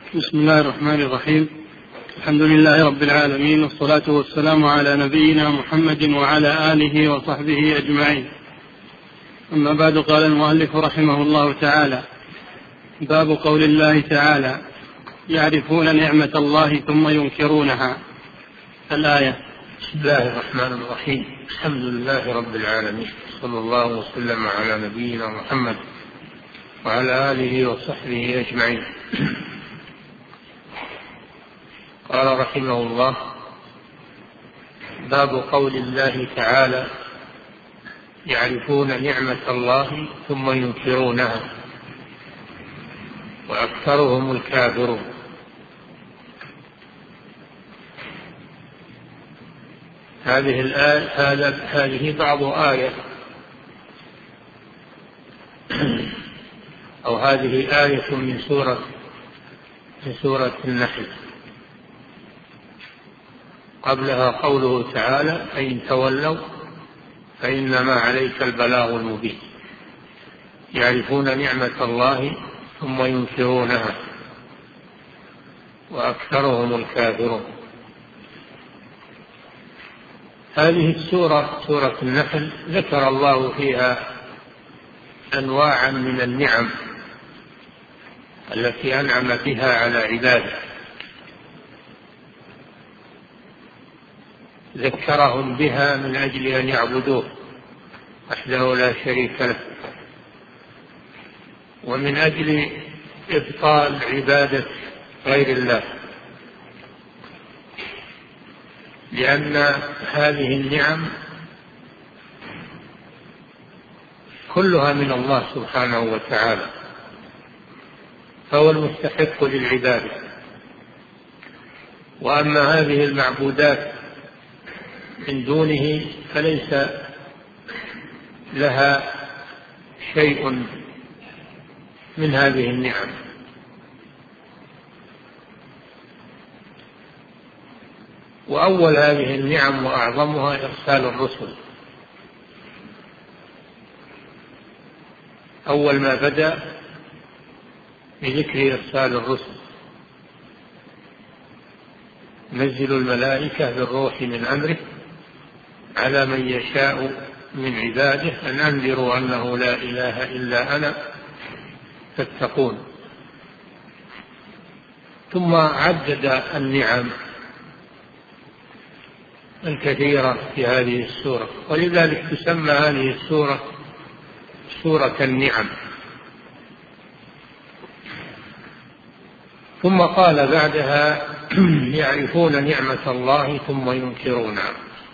بسم الله الرحمن الرحيم. الحمد لله رب العالمين، والصلاة والسلام على نبينا محمد وعلى آله وصحبه أجمعين. أما بعد، قال المؤلف رحمه الله تعالى: باب قول الله تعالى: يعرفون نعمة الله ثم ينكرونها. الآية. بسم الله الرحمن الرحيم. الحمد لله رب العالمين، صلى الله وسلم على نبينا محمد وعلى آله وصحبه أجمعين. قال رحمه الله: باب قول الله تعالى: يعرفون نعمة الله ثم ينكرونها وأكثرهم الكافرون. هذه بعض آية، أو هذه آية من سورة النحل. قبلها قوله تعالى: فإن تولوا فإنما عليك البلاغ المبين. يعرفون نعمة الله ثم ينكرونها وأكثرهم الكافرون. هذه السورة سورة النحل ذكر الله فيها أنواعا من النعم التي أنعم بها على عباده، ذكرهم بها من أجل أن يعبدوه وحده لا شريك له، ومن أجل إبطال عبادة غير الله، لأن هذه النعم كلها من الله سبحانه وتعالى، فهو المستحق للعبادة. وأما هذه المعبودات من دونه فليس لها شيء من هذه النعم. وأول هذه النعم وأعظمها إرسال الرسل. أول ما بدأ بذكر إرسال الرسل: نزل الملائكة بالروح من أمره على من يشاء من عباده أن أنذروا أنه لا إله إلا أنا فاتقون. ثم عدد النعم الكثيرة في هذه السورة، ولذلك تسمى هذه السورة سورة النعم. ثم قال بعدها: يعرفون نعمة الله ثم ينكرونها.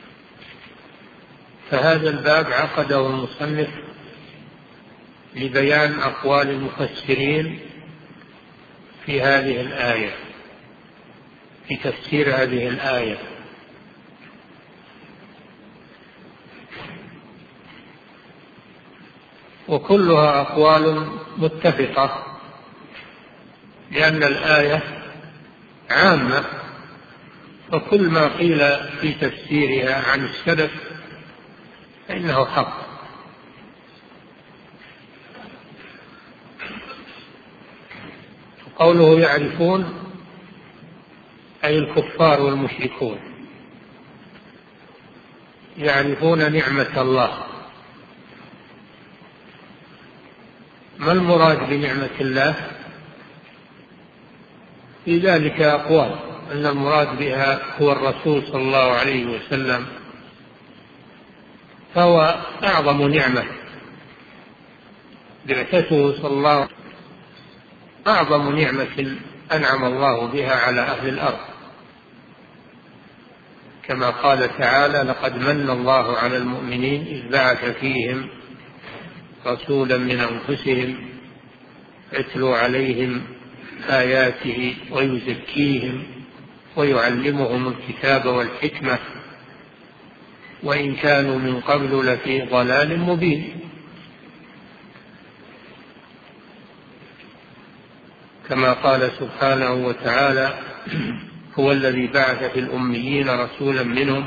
فهذا الباب عقده المصنف لبيان أقوال المفسرين في هذه الآية، في تفسير هذه الآية. وكلها أقوال متفقة، لأن الآية عامة، وكل ما قيل في تفسيرها عن السلف فإنه حق. قوله يعرفون أي الكفار والمشركون يعرفون نعمة الله. ما المراد بنعمة الله؟ في ذلك أقوال، أن المراد بها هو الرسول صلى الله عليه وسلم، فهو أعظم نعمة بعثته صلى الله عليه وسلم، أعظم نعمة أنعم الله بها على أهل الأرض، كما قال تعالى: لقد من الله على المؤمنين إذ بعث فيهم رسولا من أنفسهم يتلو عليهم آياته ويزكيهم ويعلمهم الكتاب والحكمة وإن كانوا من قبل لفي ضلال مبين. كما قال سبحانه وتعالى: هو الذي بعث في الأميين رسولا منهم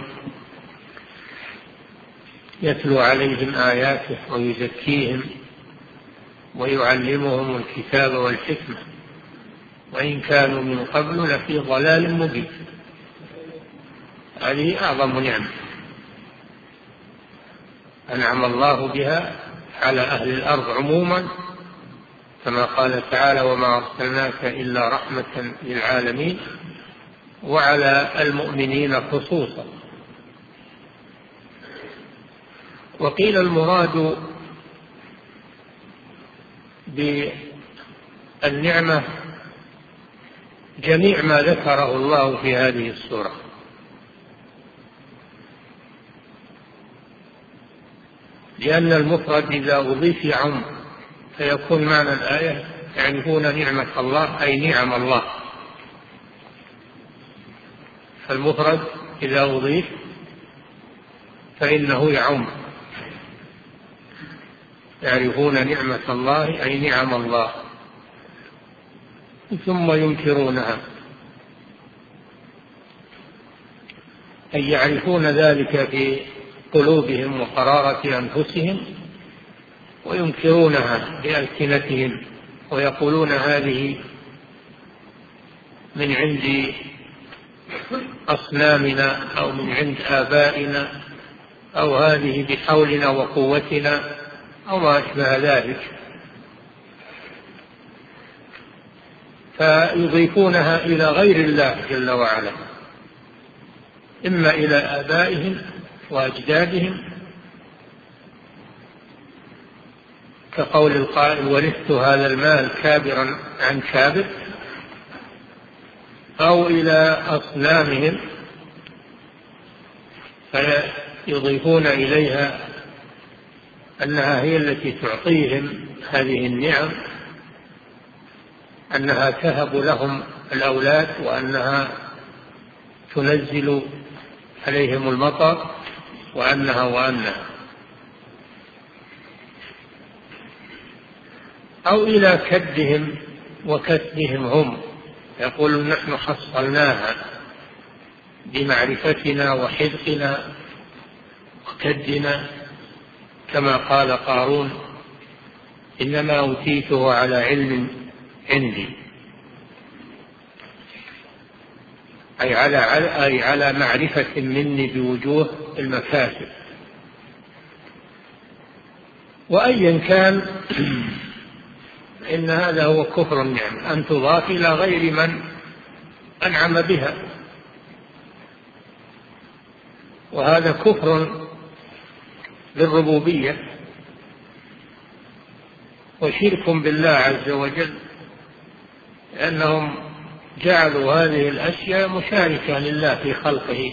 يتلو عليهم آياته ويزكيهم ويعلمهم الكتاب والحكمة وإن كانوا من قبل لفي ضلال مبين. هذه أعظم نعمة أنعم الله بها على أهل الأرض عموما، كما قال تعالى: وما أرسلناك إلا رحمة للعالمين، وعلى المؤمنين خصوصا. وقيل المراد بالنعمة جميع ما ذكره الله في هذه السورة، لأن المفرد إذا أضيف يعم فيكون معنى الآية يعرفون نعمة الله أي نعم الله. فالمفرد إذا أضيف فإنه يعم، يعرفون نعمة الله أي نعم الله، ثم ينكرونها، أي يعرفون ذلك في قلوبهم وقرارة أنفسهم، وينكرونها بألسنتهم ويقولون هذه من عند أصنامنا أو من عند آبائنا، أو هذه بحولنا وقوتنا، أو ما أشبه ذلك، فيضيفونها إلى غير الله جل وعلا، إما إلى آبائهم وأجدادهم كقول القائل: ورثت هذا المال كابرا عن كابر، أو إلى أصنامهم فيضيفون إليها أنها هي التي تعطيهم هذه النعم، أنها تهب لهم الأولاد، وأنها تنزل عليهم المطر، وأنها أو إلى كدهم وكسبهم هم، يقولون: نحن حصلناها بمعرفتنا وحذقنا وكدنا، كما قال قارون: إنما أوتيته على علم عندي، أي على معرفة مني بوجوه المكاسب. وأيا كان إن هذا هو كفر النعمة، أن تضاف إلى غير من أنعم بها، وهذا كفر بالربوبية وشرك بالله عز وجل، لأنهم جعلوا هذه الأشياء مشاركة لله في خلقه،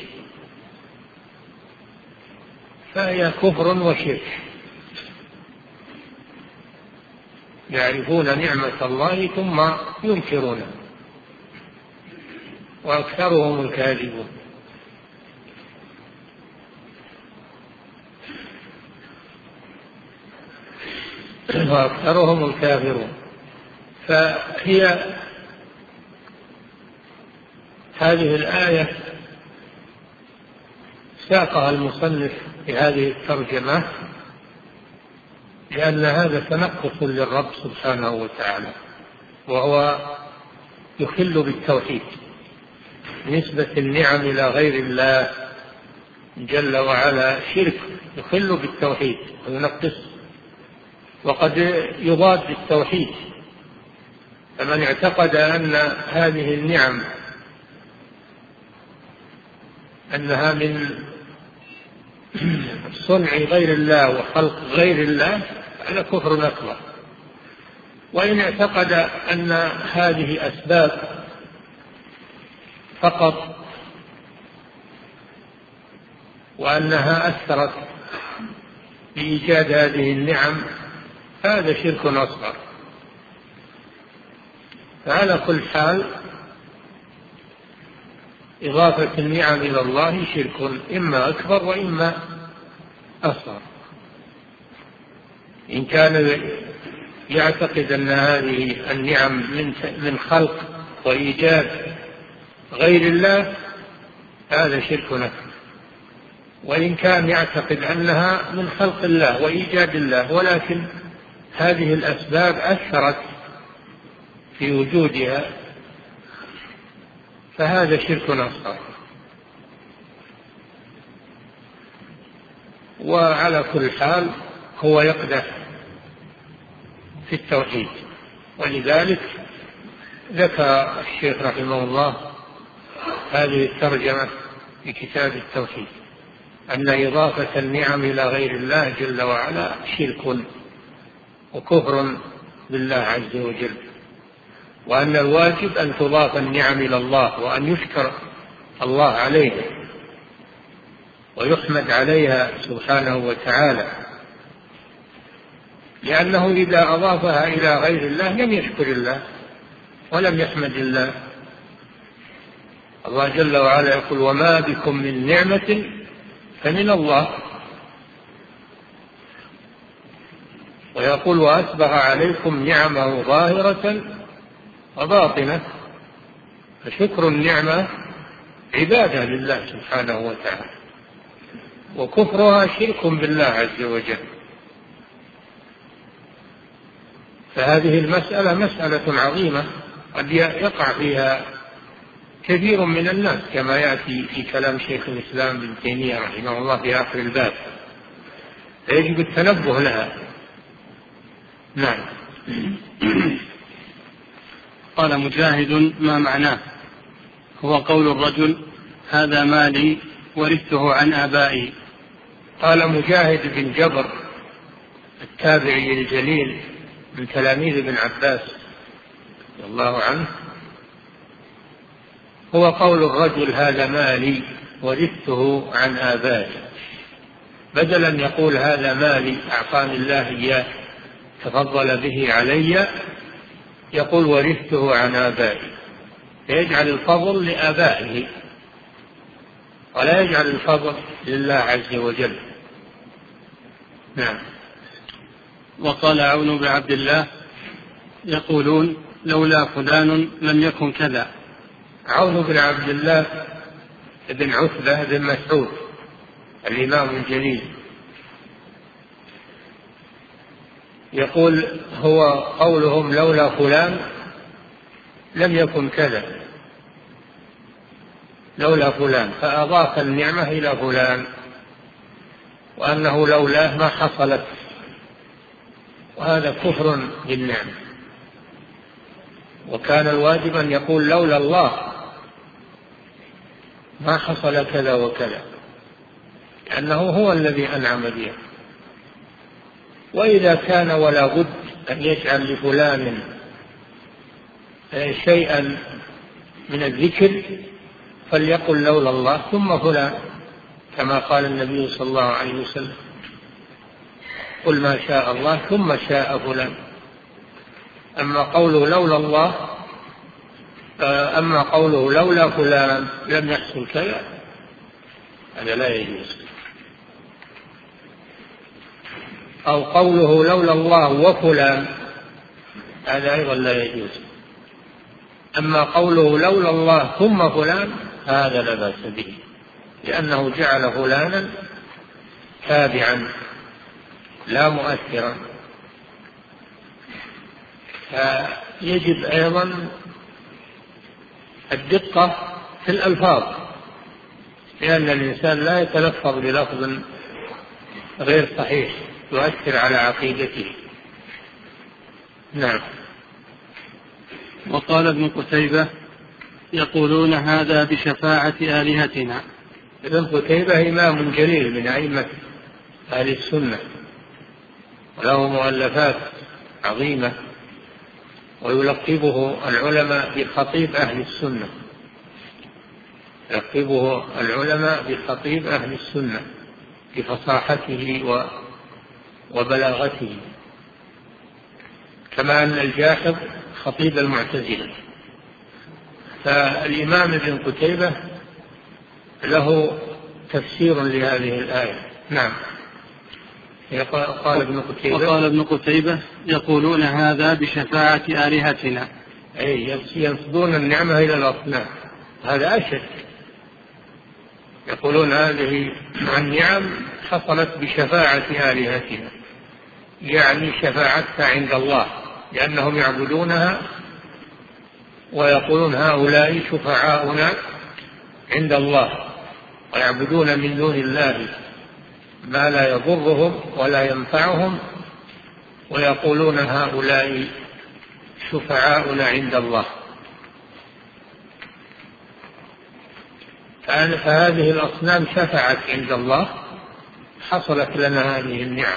فهي كفر وشرك. يعرفون نعمة الله ثم ينكرونها، وأكثرهم الكاذبون. وأكثرهم الكافرون. فهي هذه الآية ساقها المصنف في هذه الترجمة لأن هذا تنقص للرب سبحانه وتعالى، وهو يخل بالتوحيد، نسبة النعم إلى غير الله جل وعلا شرك، يخل بالتوحيد وينقص، وقد يضاد بالتوحيد. فمن اعتقد أن هذه النعم أنها من صنع غير الله وخلق غير الله، هذا كفر أكبر. وإن اعتقد أن هذه أسباب فقط وأنها أثرت بإيجاد هذه النعم، هذا شرك أصغر. فعلى كل حال إضافة النعم إلى الله شرك، إما أكبر وإما أصغر. إن كان يعتقد أن هذه النعم من خلق وإيجاد غير الله، هذا شرك أكبر. وإن كان يعتقد أنها من خلق الله وإيجاد الله، ولكن هذه الأسباب أثرت في وجودها فهذا شرك أصغر. وعلى كل حال هو يقدح في التوحيد، ولذلك ذكر الشيخ رحمه الله هذه الترجمة في كتاب التوحيد، أن إضافة النعم إلى غير الله جل وعلا شرك وكفر بالله عز وجل، وأن الواجب أن تضاف النعم إلى الله وأن يشكر الله عليها ويحمد عليها سبحانه وتعالى، لأنه إذا أضافها إلى غير الله لم يشكر الله ولم يحمد الله. الله جل وعلا يقول: وما بكم من نعمة فمن الله. ويقول: وأسبغ عليكم نعمه ظاهرة وباطنة. فشكر النعمة عبادة لله سبحانه وتعالى، وكفرها شرك بالله عز وجل. فهذه المسألة مسألة عظيمة قد يقع فيها كثير من الناس، كما يأتي في كلام شيخ الإسلام ابن تيمية رحمه الله في آخر الباب، فيجب التنبه لها. نعم. قال مجاهد: ما معناه؟ هو قول الرجل: هذا مالي ورثته عن آبائي. قال مجاهد بن جبر التابعي الجليل من تلاميذ ابن عباس رضي الله عنه: هو قول الرجل هذا مالي ورثته عن آبائي، بدل أن يقول هذا مالي أعطاني الله إياه تفضل به علي، يقول ورثته عن آبائي، فيجعل الفضل لآبائه ولا يجعل الفضل لله عز وجل. نعم. وقال عون بن عبد الله: يقولون لولا فلان لم يكن كذا. عون بن عبد الله بن عتبة بن مسعود الإمام الجليل يقول: هو قولهم لولا فلان لم يكن كذا، لولا فلان، فأضاف النعمة إلى فلان، وأنه لولاه ما حصلت، وهذا كفر بالنعمة. وكان الواجب أن يقول لولا الله ما حصل كذا وكذا، لأنه هو الذي أنعم به. وإذا كان ولا بد أن يجعل لفلان شيئا من الذكر فليقل لولا الله ثم فلان، كما قال النبي صلى الله عليه وسلم: قل ما شاء الله ثم شاء فلان. أما قوله لولا الله، أما قوله لولا فلان لم يحصل كذا، هذا لا يجوز. أو قوله لولا الله وفلان، هذا أيضا لا يجوز. أما قوله لولا الله ثم فلان، هذا لا بأس به، لأنه جعل فلانا تابعا لا مؤثرا. فيجب أيضا الدقة في الألفاظ، لأن الإنسان لا يتلفظ بلفظ غير صحيح يؤثر على عقيدته. نعم. وقال ابن قتيبة: يقولون هذا بشفاعة آلهتنا. ابن قتيبة إمام جليل من أئمة أهل السنة، وله مؤلفات عظيمة، ويلقبه العلماء بخطيب أهل السنة، يلقبه العلماء بخطيب أهل السنة بفصاحته وبلاغته، كما أن الجاحظ خطيب المعتزلة. فالإمام ابن قتيبة له تفسير لهذه الآية. نعم. وقال ابن قتيبة: يقولون هذا بشفاعة آلهتنا، أي ينسبون النعمة إلى الأصنام، هذا أشد. يقولون هذه النعم حصلت بشفاعة آلهتنا، يعني شفاعتها عند الله، لأنهم يعبدونها ويقولون هؤلاء شفعاؤنا عند الله، ويعبدون من دون الله ما لا يضرهم ولا ينفعهم، ويقولون هؤلاء شفعاؤنا عند الله. فهذه الأصنام شفعت عند الله، حصلت لنا هذه النعم.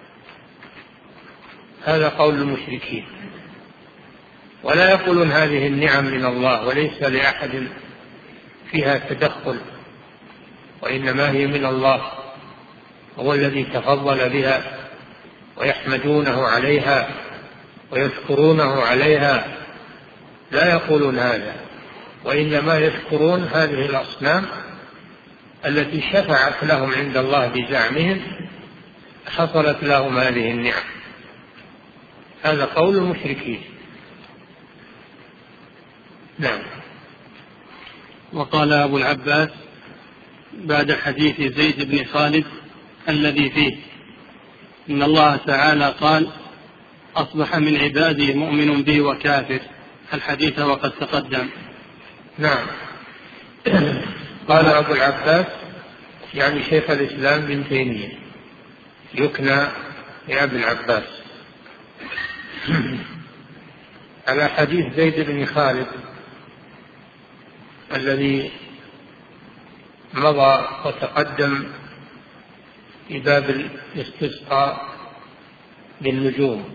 هذا قول المشركين. ولا يقولون هذه النعم من الله وليس لأحد فيها تدخل، وإنما هي من الله، هو الذي تفضل بها، ويحمدونه عليها ويشكرونه عليها. لا يقولون هذا، وإنما يشكرون هذه الأصنام التي شفعت لهم عند الله بزعمهم، حصلت لهم هذه النعم. هذا قول المشركين. نعم. وقال أبو العباس بعد حديث زيد بن خالد الذي فيه إن الله تعالى قال أصبح من عبادي مؤمن بي وكافر، الحديث وقد تقدم. نعم. قال أبو العباس يعني شيخ الإسلام بن تيمية، يكنى لأبي العباس، على حديث زيد بن خالد الذي مضى وتقدم في باب الاستسقاء بالنجوم.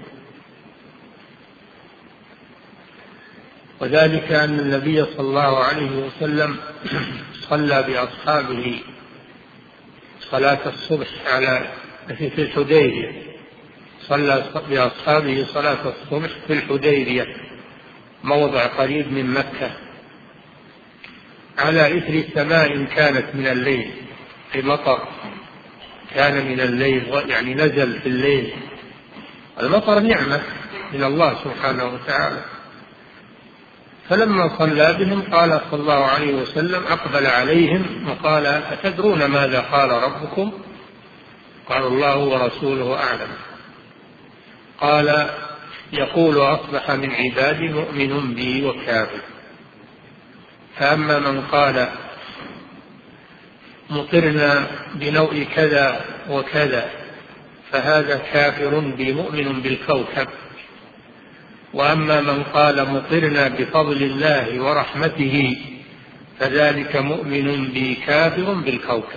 وذلك أن النبي صلى الله عليه وسلم صلى بأصحابه صلاة الصبح في الحديبية، صلى بأصحابه صلاة الصبح في الحديبية، موضع قريب من مكة، على إثر سماء كانت من الليل، في مطر كان من الليل، يعني نزل في الليل. المطر نعمة من الله سبحانه وتعالى. فلما صلى بهم قال صلى الله عليه وسلم، أقبل عليهم وقال أتدرون ماذا قال ربكم؟ قالوا الله ورسوله أعلم. قال يقول أصبح من عبادي مؤمن بي وكافر، فأما من قال مطرنا بنوء كذا وكذا فهذا كافر بي مؤمن بالكوكب، وأما من قال مطرنا بفضل الله ورحمته فذلك مؤمن بي كافر بالكوكب.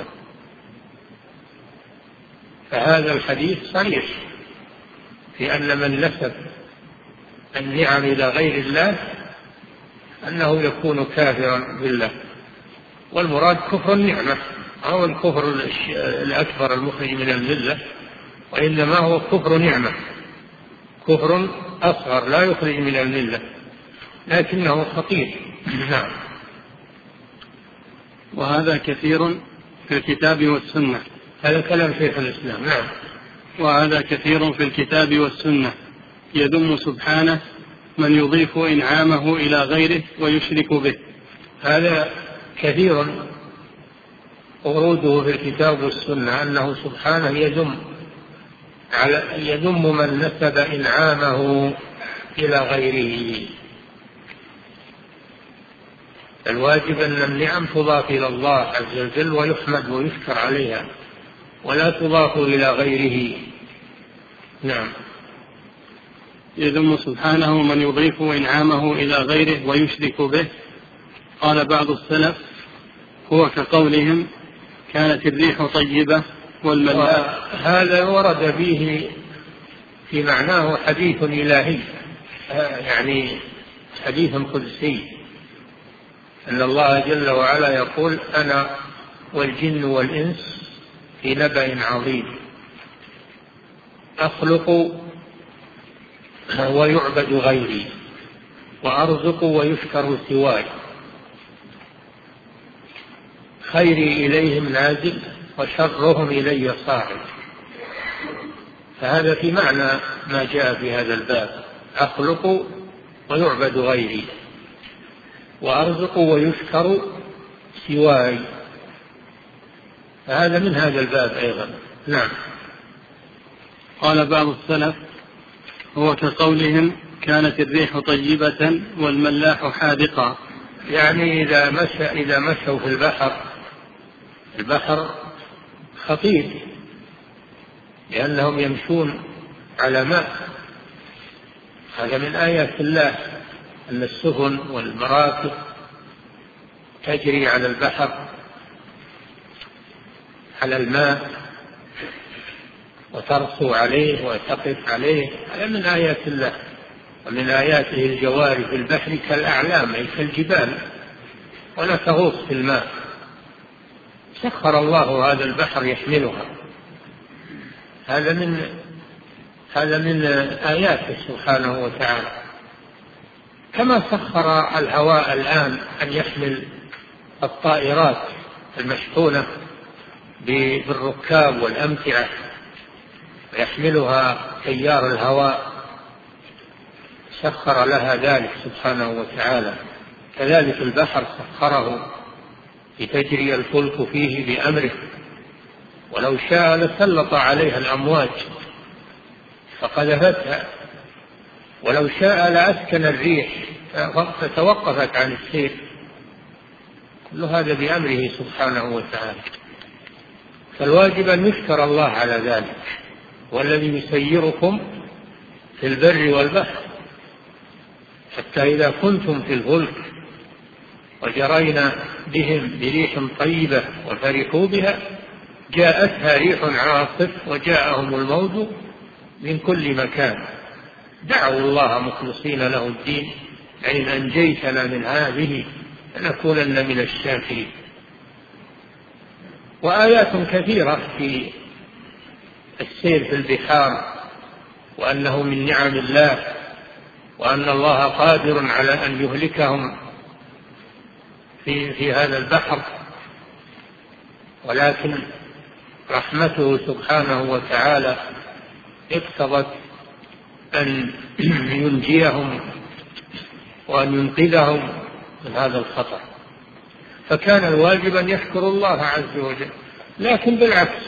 فهذا الحديث صريح في أن من نسب النعم إلى غير الله أنه يكون كافرا بالله، والمراد كفر النعمة أو الكفر الأكبر المخرج من الملة، وإنما هو كفر نعمة، كفر أصغر لا يخرج من الملة لكنه خطير. نعم. وهذا كثير في الكتاب والسنة. هذا كلام شيخ الإسلام. نعم. وهذا كثير في الكتاب والسنة، يذم سبحانه من يضيف إنعامه إلى غيره ويشرك به. هذا كثير وروده في الكتاب والسنة، أنه سبحانه يذم من نسب إنعامه إلى غيره. الواجب أن النعم تضاف إلى الله عز وجل ويحمد ويشكر عليها، ولا تضاف إلى غيره. نعم. يذم سبحانه من يضيف إنعامه إلى غيره ويشرك به. قال بعض السلف هو كقولهم كانت الريح طيبة والملائكة. هذا ورد فيه في معناه حديث إلهي، يعني حديث قدسي، أن الله جل وعلا يقول أنا والجن والإنس في نبأ عظيم، أخلق ويعبد غيري، وأرزق ويشكر سواي، خيري إليهم نازل وشرهم إلي صاعد. فهذا في معنى ما جاء في هذا الباب، أخلق ويعبد غيري، وأرزق ويشكر سواي، فهذا من هذا الباب أيضا. نعم. قال بعض السلف هو كقولهم كانت الريح طيبة والملاح حاذقا. يعني إذا مشوا في البحر خطير، لأنهم يمشون على ماء. هذا من آيات الله أن السفن والمراكب تجري على البحر على الماء وترسو عليه وتقف عليه. هذا من آيات الله. ومن آياته الجوار في البحر كالأعلام أي كالجبال ولا تغوص في الماء. سخر الله هذا البحر يحملها. هذا من آياته سبحانه وتعالى. كما سخر الهواء الآن أن يحمل الطائرات المشحونة بالركاب والأمتعة ويحملها تيار الهواء، سخر لها ذلك سبحانه وتعالى. كذلك البحر سخره لتجري الفلك فيه بأمره، ولو شاء لسلط عليها الأمواج فقذفتها، ولو شاء لأسكن الريح فتوقفت عن السير. كل هذا بأمره سبحانه وتعالى. فالواجب أن يشكر الله على ذلك، والذي يسيركم في البر والبحر حتى إذا كنتم في الفلك وجرينا بهم بريح طيبة وفرحوا بها جاءتها ريح عاصف وجاءهم الموج من كل مكان دعوا الله مخلصين له الدين لئن أنجيتنا من هذه لنكونن من الشاكرين. وآيات كثيرة في السير في البحار، وأنه من نعم الله، وأن الله قادر على أن يهلكهم في هذا البحر، ولكن رحمته سبحانه وتعالى اقتضت أن ينجيهم وأن ينقذهم من هذا الخطر. فكان الواجب أن يشكروا الله عز وجل، لكن بالعكس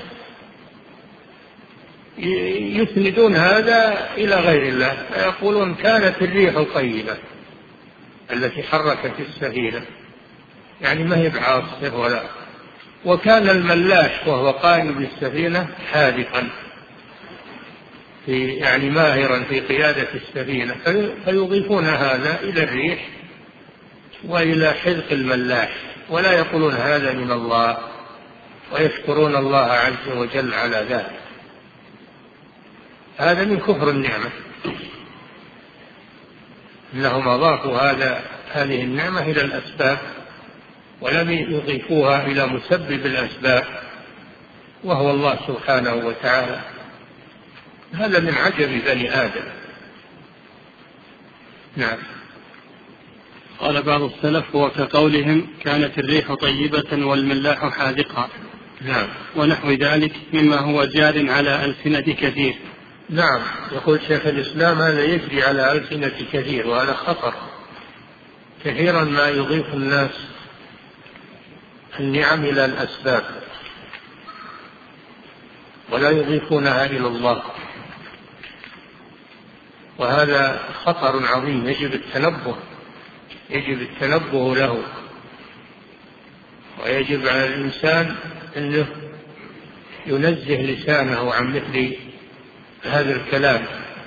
يسندون هذا إلى غير الله فيقولون كانت الريح طيبة التي حركت السفينة، يعني ما هي بعاصف ولا. وكان الملاح وهو قائم بالسفينة حاذقا يعني ماهرا في قيادة السفينة، فيضيفون هذا إلى الريح وإلى حذق الملاح، ولا يقولون هذا من الله، ويشكرون الله عز وجل على ذلك. هذا من كفر النعمة، إنهم أضافوا هذه النعمة إلى الأسباب ولم يضيفوها إلى مسبب الأسباب وهو الله سبحانه وتعالى. هذا من عجب بني آدم. نعم. قال بعض السلف هو كقولهم كانت الريح طيبة والملاح حاذقا. نعم. ونحو ذلك مما هو جار على ألسنة كثير. نعم. يقول شيخ الإسلام هذا يجري على ألسنة كثير، وهذا خطر. كثيرا ما يضيف الناس النعم إلى الأسباب ولا يضيفونها إلى الله، وهذا خطر عظيم يجب التنبه له، ويجب على الإنسان أنه ينزه لسانه عن مثل هذا الكلام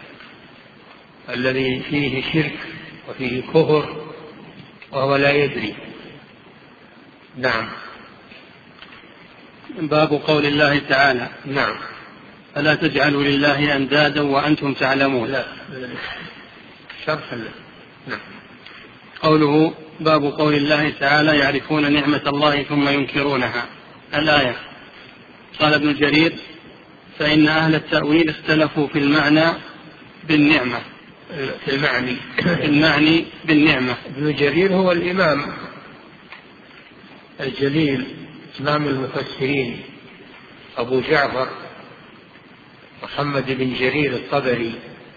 الذي فيه شرك وفيه كفر وهو لا يدري. نعم. باب قول الله تعالى: نعم. فلا تجعلوا لله أندادا وأنتم تعلمون. لا شرح له. نعم. قوله: باب قول الله تعالى: يعرفون نعمة الله ثم ينكرونها. الآية. قال ابن جرير: فإن أهل التأويل اختلفوا في المعنى بالنعمة، في المعني بالنعمة. ابن جرير هو الإمام الجليل إمام المفسرين أبو جعفر محمد بن جرير الطبري،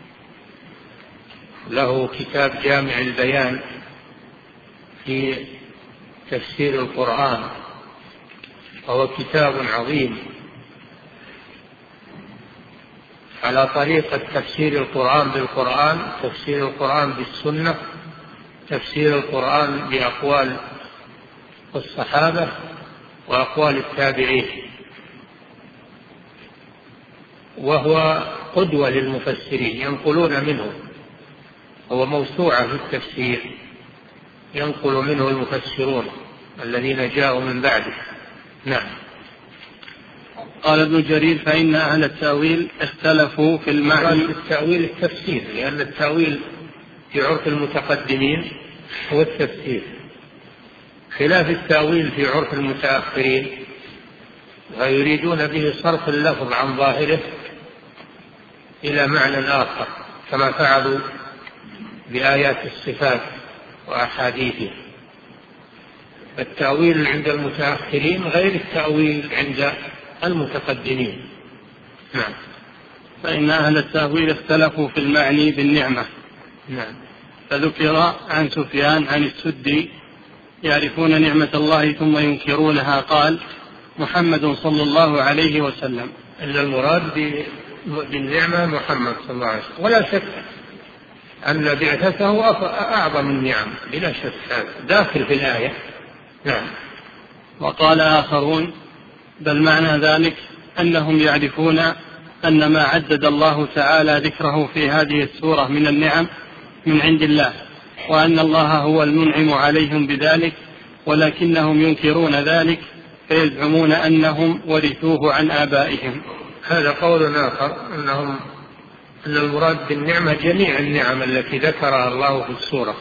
له كتاب جامع البيان في تفسير القرآن، وهو كتاب عظيم على طريقة تفسير القرآن بالقرآن، تفسير القرآن بالسنة، تفسير القرآن بأقوال الصحابة وأقوال التابعين، وهو قدوة للمفسرين ينقلون منه، هو موسوعة في التفسير ينقل منه المفسرون الذين جاءوا من بعده. نعم. قال ابن جرير: فإن أهل التأويل اختلفوا في المعنى. التأويل التفسير، لأن التأويل في عرف المتقدمين هو التفسير، خلاف التأويل في عرف المتأخرين، ويريدون به صرف اللفظ عن ظاهره إلى معنى آخر، كما فعلوا بآيات الصفات وأحاديثه. التأويل عند المتأخرين غير التأويل عند المتقدمين. نعم. فإن أهل التأويل اختلفوا في المعني بالنعمة. نعم. فذكر عن سفيان عن السدي: يعرفون نعمة الله ثم ينكرونها. قال: محمد صلى الله عليه وسلم. أن المراد بالنعمة محمد صلى الله عليه وسلم، ولا شك أن بعثته أعظم النعم بلا شك، هذا داخل في الآية. نعم. وقال آخرون: بل معنى ذلك أنهم يعرفون أن ما عدد الله تعالى ذكره في هذه السورة من النعم من عند الله، وأن الله هو المنعم عليهم بذلك، ولكنهم ينكرون ذلك فيزعمون أنهم ورثوه عن آبائهم. هذا قول آخر، أن المراد بالنعمة جميع النعم التي ذكرها الله في السورة،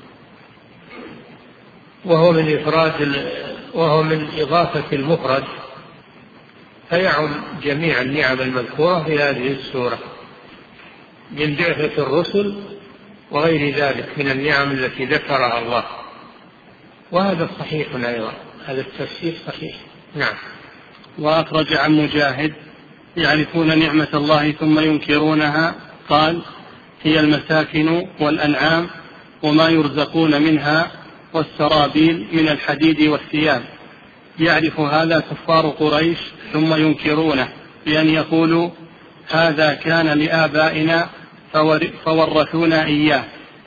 وهو من إضافة المفرد، فيعم جميع النعم المذكورة في هذه السورة من بعثة الرسل وغير ذلك من النعم التي ذكرها الله، وهذا صحيح أيضا، هذا التفسير صحيح. نعم. وأخرج عن مجاهد: يعرفون نعمة الله ثم ينكرونها. قال: هي المساكن والأنعام وما يرزقون منها والسرابيل من الحديد والثياب. يعرف هذا كفار قريش ثم ينكرونه بأن يقولوا: هذا كان لآبائنا فورثونا إياه.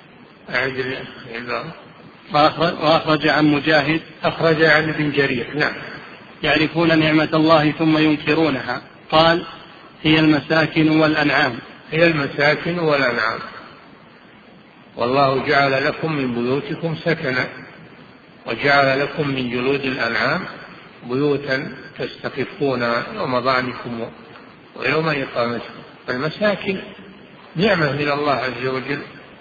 وأخرج عن مجاهد: أخرج عن ابن جرير. نعم. يعرفون نعمة الله ثم ينكرونها. قال: هي المساكن والأنعام. هي المساكن والأنعام، والله جعل لكم من بيوتكم سكنا، وجعل لكم من جلود الأنعام بيوتا تستخفون يوم ظعنكم ويوم إقامتكم. فالمساكن نعمة من الله عز وجل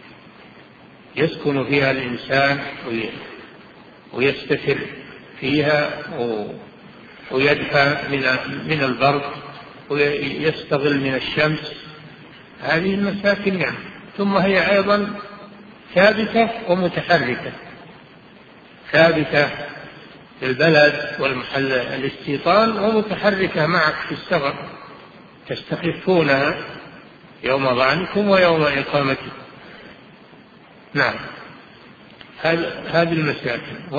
يسكن فيها الإنسان ويستتر فيها ويدفع من البرد ويستظل من الشمس، هذه المساكن نعمة. ثم هي أيضا ثابتة ومتحركة، ثابتة في البلد والمحل الاستيطان، ومتحركة معك في السفر، تستخفونها يوم ظعنكم ويوم إقامتكم. نعم. هذه المساكن.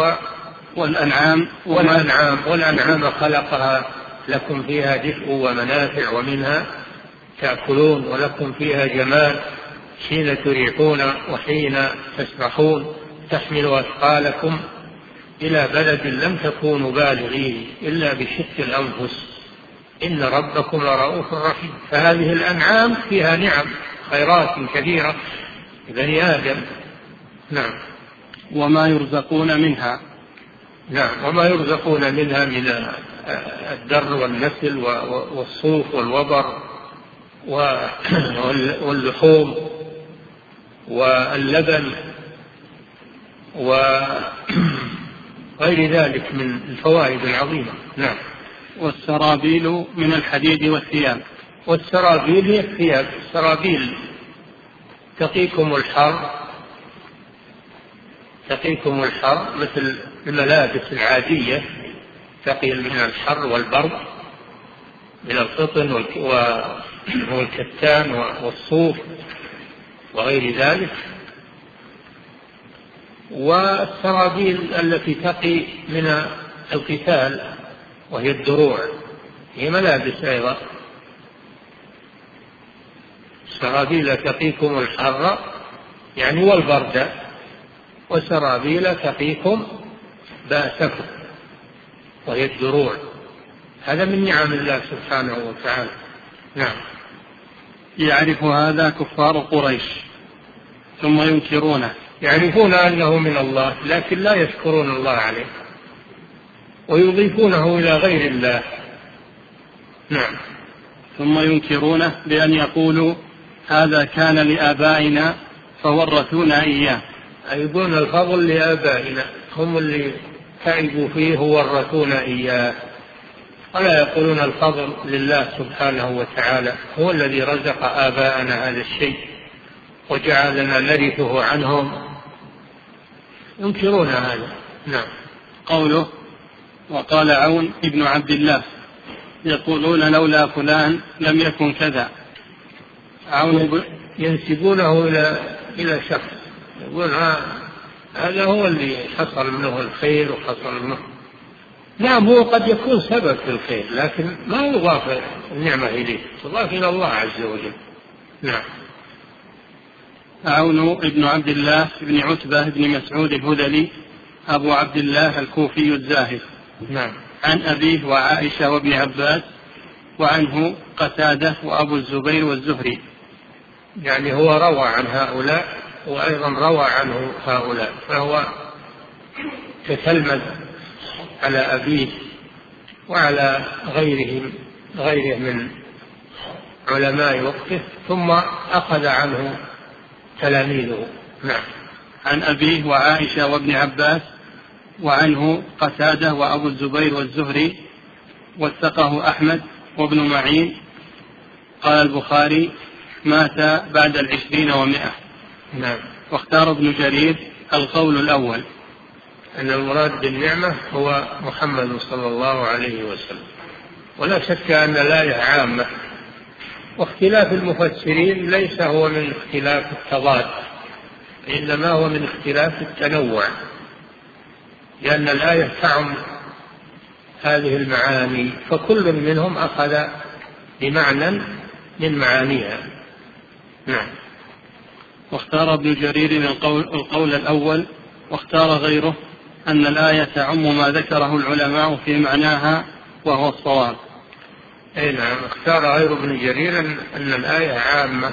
والأنعام خلقها لكم فيها دفء ومنافع، ومنها تأكلون، ولكم فيها جمال حين تريحون وحين تسرحون، تحملوا أثقالكم إلى بلد لم تكونوا بالغيه إلا بشق الأنفس، إن ربكم لرؤوف رحيم. فهذه الأنعام فيها نعم خيرات كثيرة لبني آدم. نعم. وما يرزقون منها. نعم. وما يرزقون منها من الدر والنسل والصوف والوبر واللحوم واللبن وغير ذلك من الفوائد العظيمة. نعم. والسرابيل من الحديد والثياب. والسرابيل هي الثياب، السرابيل تقيكم الحر مثل الملابس العادية، تقي من الحر والبرد من القطن والكتان والصوف وغير ذلك. والسرابيل التي تقي من القتال وهي الدروع، هي ملابس أيضا. سرابيل تقيكم الحر يعني والبرد، وسرابيل تقيكم بأسكم وهي الدروع. هذا من نعم الله سبحانه وتعالى. نعم. يعرف هذا كفار قريش ثم ينكرونه. يعرفون أنه من الله لكن لا يشكرون الله عليه ويضيفونه إلى غير الله. نعم. ثم ينكرونه بأن يقولوا هذا كان لآبائنا فورثونا إياه. يبون الفضل لآبائنا، هم اللي تعبوا فيه وورثونا إياه، ولا يقولون الفضل لله سبحانه وتعالى، هو الذي رزق آباءنا هذا الشيء وجعلنا نرثه عنهم. ينكرون هذا. نعم. قوله وقال عون ابن عبد الله يقولون لولا فلان لم يكن كذا. عون ينسبونه إلى شخص، يقول هذا هو اللي حصل منه الخير وحصل منه. نعم هو قد يكون سبب في الخير لكن ما يضاف النعمة إليه، تضاف إلى الله عز وجل. نعم. عون ابن عبد الله بن عتبة بن مسعود الهذلي أبو عبد الله الكوفي الزاهد. نعم. عن أبيه وعائشة وابن عباس، وعنه قتادة وأبو الزبير والزهري. يعني هو روى عن هؤلاء وأيضا روى عنه هؤلاء، فهو تتلمذ على أبيه وعلى غيره من علماء وقته، ثم أخذ عنه تلاميذه. نعم. عن أبيه وعائشة وابن عباس، وعنه قتادة وأبو الزبير والزهري، وثقه أحمد وابن معين. قال البخاري مات بعد 20 و100. نعم. واختار ابن جرير القول الأول، أن المراد بالنعمة هو محمد صلى الله عليه وسلم، ولا شك أن الآية عامة، واختلاف المفسرين ليس هو من اختلاف التضاد، إنما هو من اختلاف التنوع، لأن الآية تعم هذه المعاني، فكل منهم أخذ بمعنى من معانيها. نعم. واختار ابن جرير القول الأول، واختار غيره أن الآية تعم ما ذكره العلماء في معناها وهو الصواب. أي نعم. اختار غير ابن جرير أن الآية عامة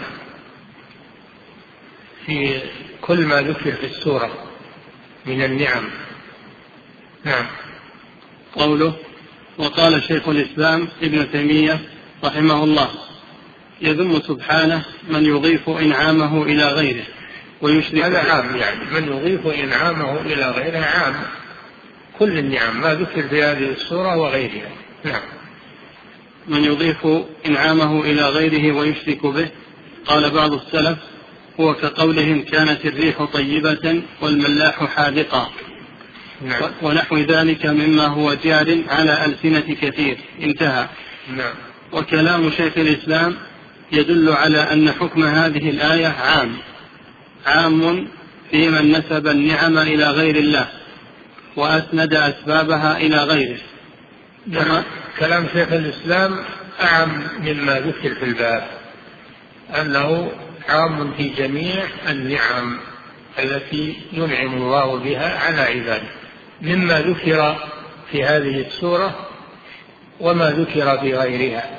في كل ما ذكر في السورة من النعم. نعم. قوله وقال شيخ الإسلام ابن تيمية رحمه الله يذم سبحانه من يضيف إنعامه إلى غيره ويشرك. هذا عام، يعني من يضيف إنعامه إلى غيره عام، كل النعم ما ذكر في هذه السورة وغيرها. نعم. من يضيف إنعامه إلى غيره ويشرك به. قال بعض السلف هو كقولهم كانت الريح طيبة والملاح حاذقا. نعم. ونحو ذلك مما هو جار على ألسنة كثير. انتهى. نعم. وكلام شيخ الإسلام يدل على أن حكم هذه الآية عام في من نسب النعم إلى غير الله وأسند أسبابها إلى غيره. نعم. كلام شيخ الإسلام أعم مما ذكر في الباب، أنه عام في جميع النعم التي ينعم الله بها على عباده، مما ذكر في هذه السورة وما ذكر في غيرها.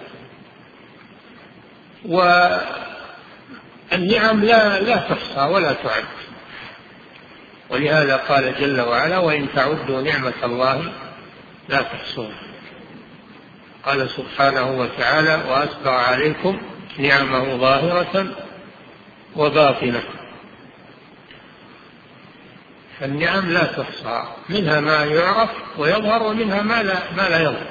والنعم لا تحصى ولا تعد، ولهذا قال جل وعلا وإن تعدوا نعمة الله لا تحصوها. قال سبحانه وتعالى وأسبغ عليكم نعمه ظاهرة وباطنة. فالنعم لا تحصى، منها ما يعرف ويظهر ومنها ما لا يظهر،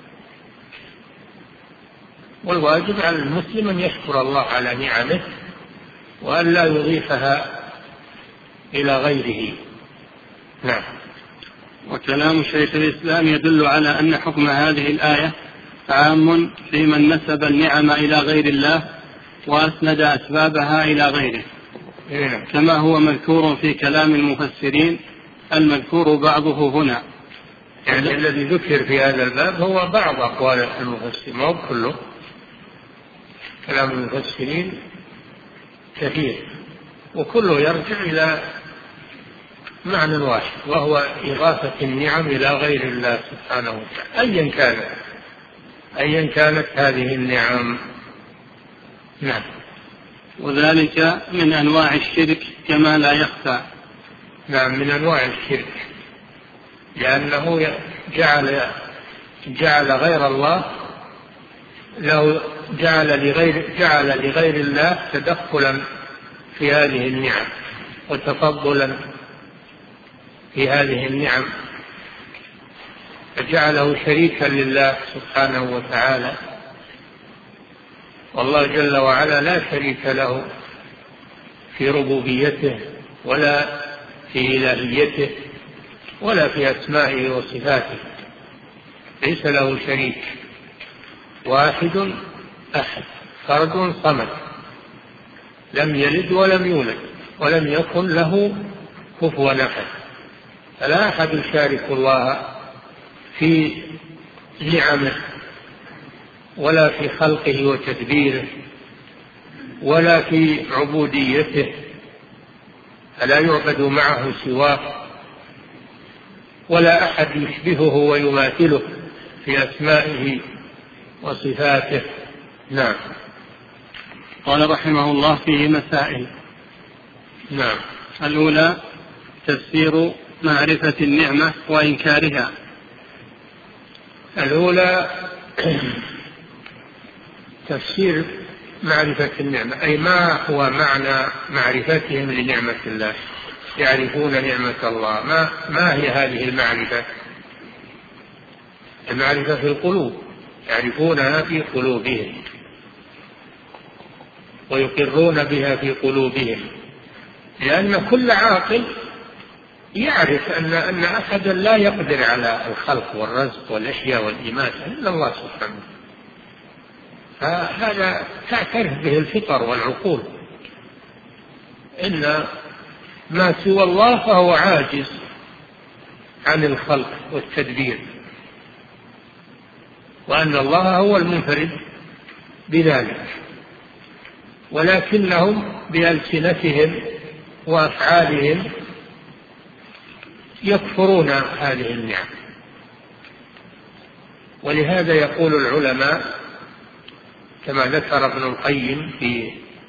والواجب على المسلم أن يشكر الله على نعمه وأن لا يضيفها إلى غيره. نعم. وكلام شيخ الإسلام يدل على أن حكم هذه الآية عام في من نسب النعم إلى غير الله وأسند أسبابها إلى غيره، كما هو مذكور في كلام المفسرين المذكور بعضه هنا. يعني الذي ذكر في هذا الباب هو بعض أقوال المفسرين، ما هو كله. كلام المفسرين كثير، وكله يرجع إلى معنى واحد، وهو إضافة النعم إلى غير الله سبحانه وتعالى أيا كانت هذه النعم. نعم. وذلك من أنواع الشرك كما لا يخفى. نعم، من أنواع الشرك، لأنه جعل غير الله، لو جعل لغير الله تدخلا في هذه النعم وتفضلا في هذه النعم، فجعله شريكا لله سبحانه وتعالى، والله جل وعلا لا شريك له في ربوبيته ولا في إلهيته ولا في أسمائه وصفاته، ليس له شريك، واحد أحد فرد صمد، لم يلد ولم يولد ولم يكن له كفوا أحد، فلا أحد يشارك الله في نعمه ولا في خلقه وتدبيره ولا في عبوديته، فلا يعبد معه سواه، ولا أحد يشبهه ويماثله في أسمائه وصفاته. نعم. قال رحمه الله فيه مسائل. نعم. الأولى تفسير معرفة النعمة وإنكارها. الأولى تفسير معرفة النعمة، أي ما هو معنى معرفتهم لنعمة الله، يعرفون نعمة الله، ما هي هذه المعرفة؟ المعرفة في القلوب، يعرفونها في قلوبهم ويقرون بها في قلوبهم، لأن كل عاقل يعرف أن أحدا لا يقدر على الخلق والرزق والأشياء والإماتة إلا الله سبحانه، فهذا تعترف به الفطر والعقول، إن ما سوى الله فهو عاجز عن الخلق والتدبير، وأن الله هو المنفرد بذلك، ولكنهم بألسنتهم وأفعالهم يكفرون هذه النعم. ولهذا يقول العلماء كما ذكر ابن القيم في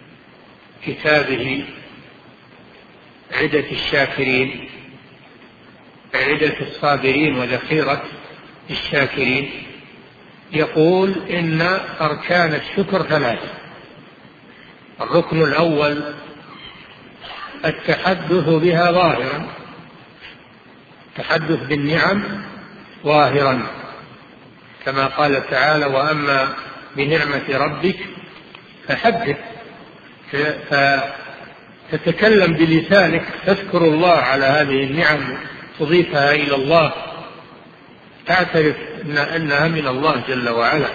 كتابه عدة الشاكرين، عدة الصابرين وذخيرة الشاكرين، يقول إن أركان الشكر ثلاثة. الركن الأول التحدث بها ظاهرا، التحدث بالنعم ظاهرا، كما قال تعالى: وأما بنعمة ربك فحدث، فتتكلم بلسانك تذكر الله على هذه النعم، تضيفها إلى الله، تعترف أنها من الله جل وعلا،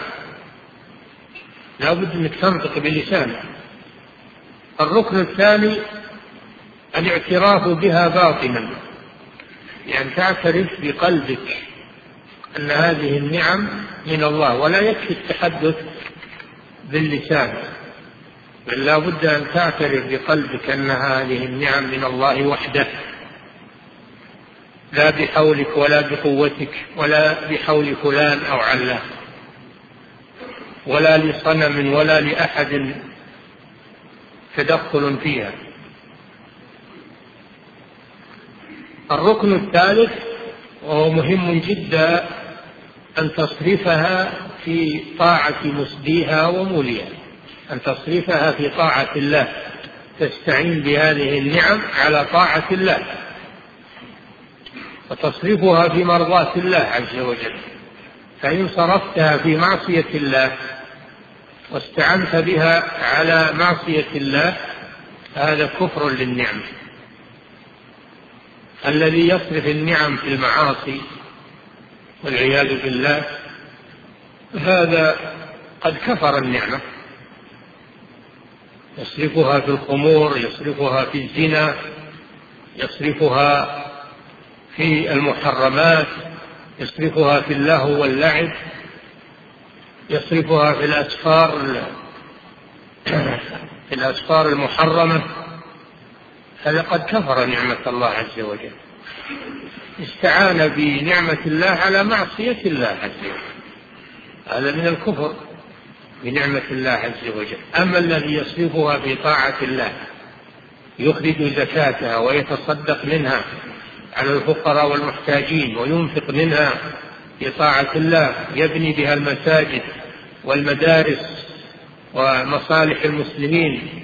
لا بد أنك تنطق بلسانك. الركن الثاني الاعتراف بها باطنا، يعني تعترف بقلبك أن هذه النعم من الله، ولا يكفي التحدث باللسان، بل لا بد أن تعترف بقلبك أن هذه النعم من الله وحده، لا بحولك ولا بقوتك ولا بحول فلان أو علان ولا لصنم ولا لأحد تدخل فيها. الركن الثالث وهو مهم جدا أن تصرفها في طاعة مسديها وموليها، أن تصرفها في طاعة الله، تستعين بهذه النعم على طاعة الله وتصرفها في مرضاة الله عز وجل. فإن صرفتها في معصية الله واستعنت بها على معصية الله هذا كفر للنعمة. الذي يصرف النعم في المعاصي والعياذ بالله هذا قد كفر النعمة، يصرفها في الخمور، يصرفها في الزنا، يصرفها في المحرمات، يصرفها في اللهو واللعب، يصرفها في الأسفار في الأسفار المحرمة هذا قد كفر نعمة الله عز وجل، استعان بنعمة الله على معصية الله عز وجل، هذا من الكفر بنعمة الله عز وجل. أما الذي يصرفها في طاعة الله، يخرج زكاتها ويتصدق منها على الفقراء والمحتاجين وينفق منها في طاعة الله، يبني بها المساجد والمدارس ومصالح المسلمين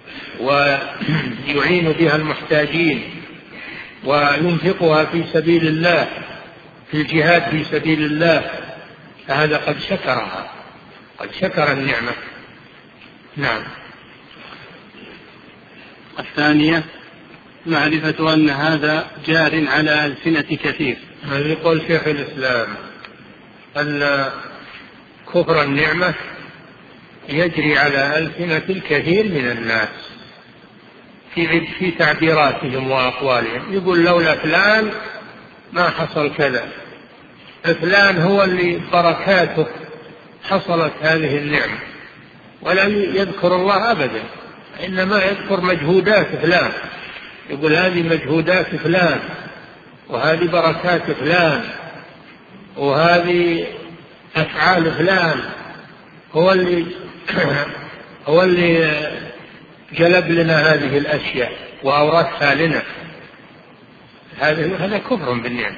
ويعين بها المحتاجين وينفقها في سبيل الله في الجهاد في سبيل الله، فهذا قد شكرها، قد شكر النعمة. نعم. الثانية معرفة أن هذا جار على ألسنة كثير. يقول شيخ الإسلام أن كفر النعمة يجري على ألسنة الكثير من الناس في تعبيراتهم وأقوالهم، يقول لولا فلان ما حصل كذا، فلان هو اللي بركاته حصلت هذه النعمة، ولم يذكر الله أبدا، إنما يذكر مجهودات فلان، يقول هذه مجهودات فلان وهذه بركات فلان وهذه أفعال فلان، هو اللي جلب لنا هذه الأشياء وأورثها لنا. هذا كفر بالنعمة،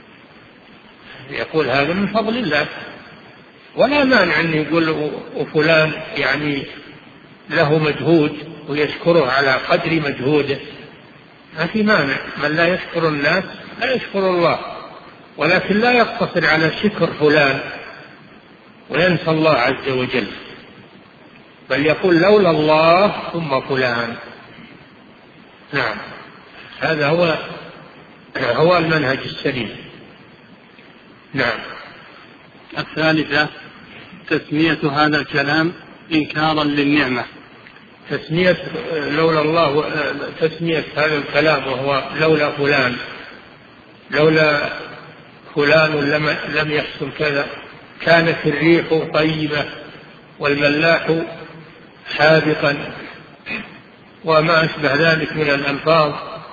يقول هذا من فضل الله، ولا مانع أن يقول وفلان يعني له مجهود ويشكره على قدر مجهوده، ما في مانع. من لا يشكر الناس لا يشكر الله، ولكن لا يقتصر على شكر فلان وينسى الله عز وجل، بل يقول لولا الله ثم فلان. نعم، هذا هو المنهج السليم. نعم. الثالثة تسمية هذا الكلام إنكارا للنعمة. تسمية لولا الله، تسمية هذا الكلام وهو لولا فلان، لولا فلان لم يحصل كذا، كانت الريح طيبة والملاح حاذقا وما أشبه ذلك من الألفاظ.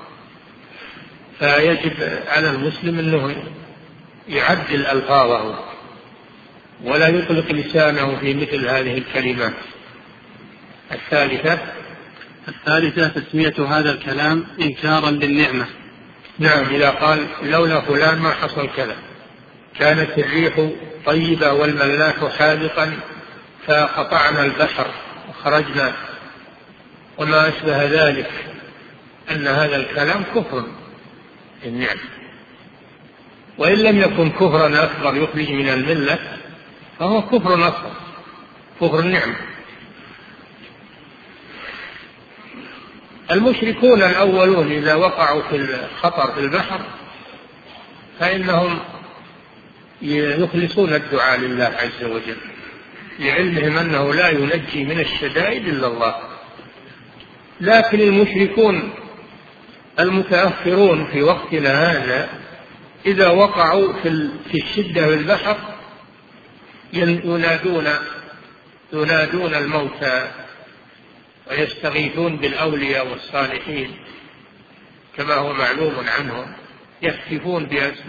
فيجب على المسلم أنه يعدل ألفاظه ولا يطلق لسانه في مثل هذه الكلمات. الثالثة تسمية هذا الكلام إنكارا للنعمة. نعم، إذا قال لولا فلان ما حصل كذا، كانت الريح طيبة والملاح حاذقا فقطعنا البحر وخرجنا وما أشبه ذلك، أن هذا الكلام كفر النعمة، وإن لم يكن كفرا أكبر يخرج من الملة فهو كفر أكبر، كفر النعمة. المشركون الأولون إذا وقعوا في الخطر في البحر فإنهم يخلصون الدعاء لله عز وجل، لعلمهم أنه لا ينجي من الشدائد إلا الله. لكن المشركون المتأخرون في وقتنا هذا إذا وقعوا في الشدة في البحر ينادون الموتى ويستغيثون بالأولياء والصالحين كما هو معلوم عنهم، يهتفون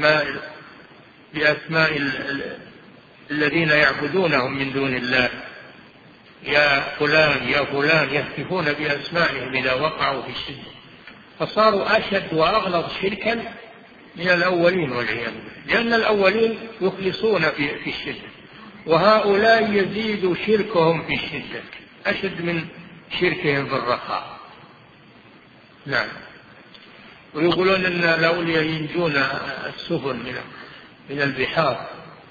بأسماء الذين يعبدونهم من دون الله، يا فلان يا فلان، يهتفون بأسمائهم إذا وقعوا في الشدة، فصاروا أشد وأغلظ شركا من الأولين والعياذ بالله، لأن الأولين يخلصون في الشدة، وهؤلاء يزيد شركهم في الشدة أشد من شركهم في الرخاء. نعم. ويقولون أن الأولياء ينجون السفن من البحار،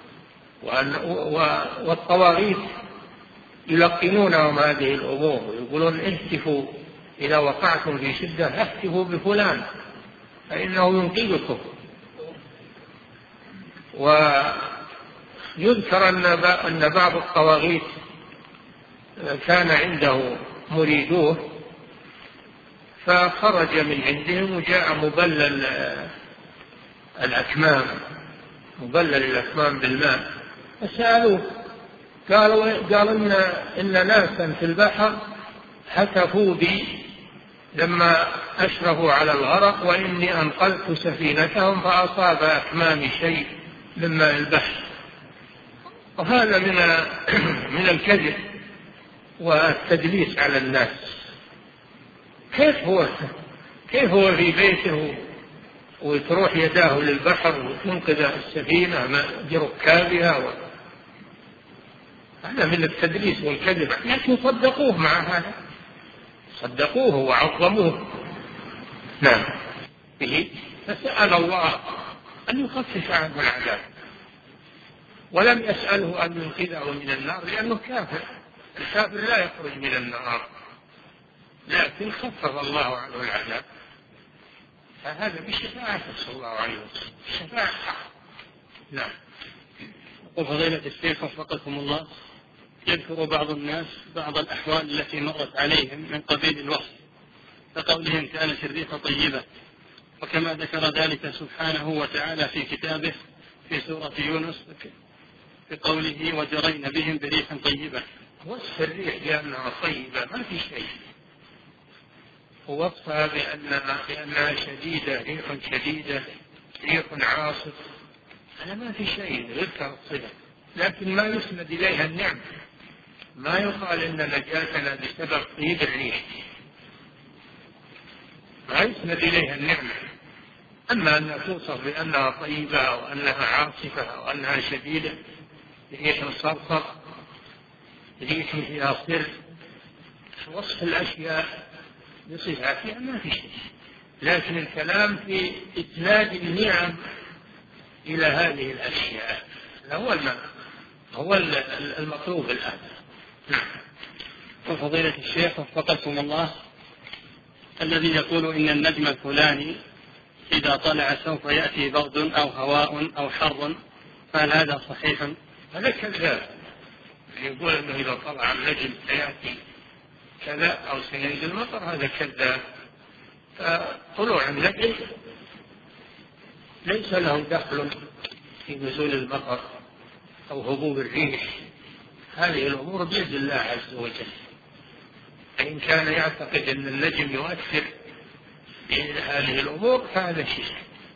والطواغيت يلقنونهم هذه الأمور ويقولون اهتفوا إذا وقعتم في شدة اهتفوا بفلان فإنه ينقذكم. ويذكر أن بعض الطواغيت كان عنده مريدوه فخرج من عندهم وجاء مبلل الأكمام بالماء، فسألوه قال إن ناسا في البحر هتفوا بي لما أشرفوا على الغرق وإني أنقذت سفينتهم فأصاب أكمام شيء من ماء البحر. وهذا من الكذب والتدليس على الناس. كيف هو في بيته وتروح يداه للبحر وتنقذ السفينة بركابها هذا من التدليس والكذب، لكن صدقوه مع هذا، صدقوه وعظموه. نعم. به فسأل الله أن يخفف عنه العذاب، ولم يسأله أن ينقذه من النار لأنه كافر. الكافر لا يخرج من النار، لكن خفف الله عنه العذاب، فهذا بشفاعة صلى الله عليه وسلم، شفاعة حق. نعم. وفضيلة الشيخ وفقكم الله، يذكر بعض الناس بعض الأحوال التي مرت عليهم من قبيل الوصف، فقولهم كانت الريح طيبة، وكما ذكر ذلك سبحانه وتعالى في كتابه في سورة يونس بقوله وجرين بهم بريح طيبة. وصف الريح بأنها طيبة ما في شيء، ووصفها بأنها شديدة، ريح شديدة، ريح عاصف، هذا ما في شيء يذكر الصفة، لكن ما يسند إليها النعم. ما يقال إن نجاتنا بسبب طيب الريح، ما يسند إليها النعمة. أما أن توصف بأنها طيبة أو أنها عاصفة أو أنها شديدة، ريح صرصر، ريح فيها صر، وصف الأشياء بصفاتها ما في شيء، لكن الكلام في إسناد النعم إلى هذه الأشياء هو المطلوب الآن. وفضيلة الشيخ وفقكم الله، الذي يقول إن النجم الفلاني إذا طلع سوف يأتي برد أو هواء أو حر، فهل هذا صحيح؟ هذا كذاب. يقول أنه إذا طلع النجم سيأتي كذا أو سينزل المطر، هذا كذاب. فطلوع النجم ليس له دخل في نزول المطر أو هبوب الريح، هذه الأمور بيد الله عز وجل. فإن كان يعتقد أن النجم يؤثر في هذه الأمور فهذا شيء.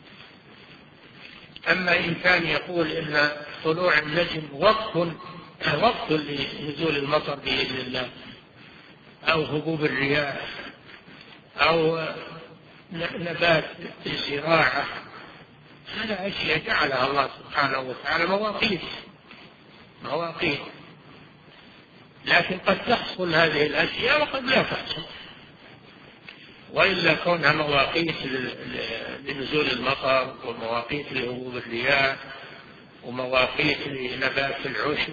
أما إن كان يقول أن طلوع النجم وقت لنزول المطر بإذن الله أو هبوب الرياح أو نبات الزراعة، هذا أشياء جعلها الله سبحانه وتعالى مواقيت، لكن قد تحصل هذه الأشياء وقد لا تحصل. وإلا كونها مواقيت لنزول المطر ومواقيت لهبوب الرياح ومواقيت لنبات العشب،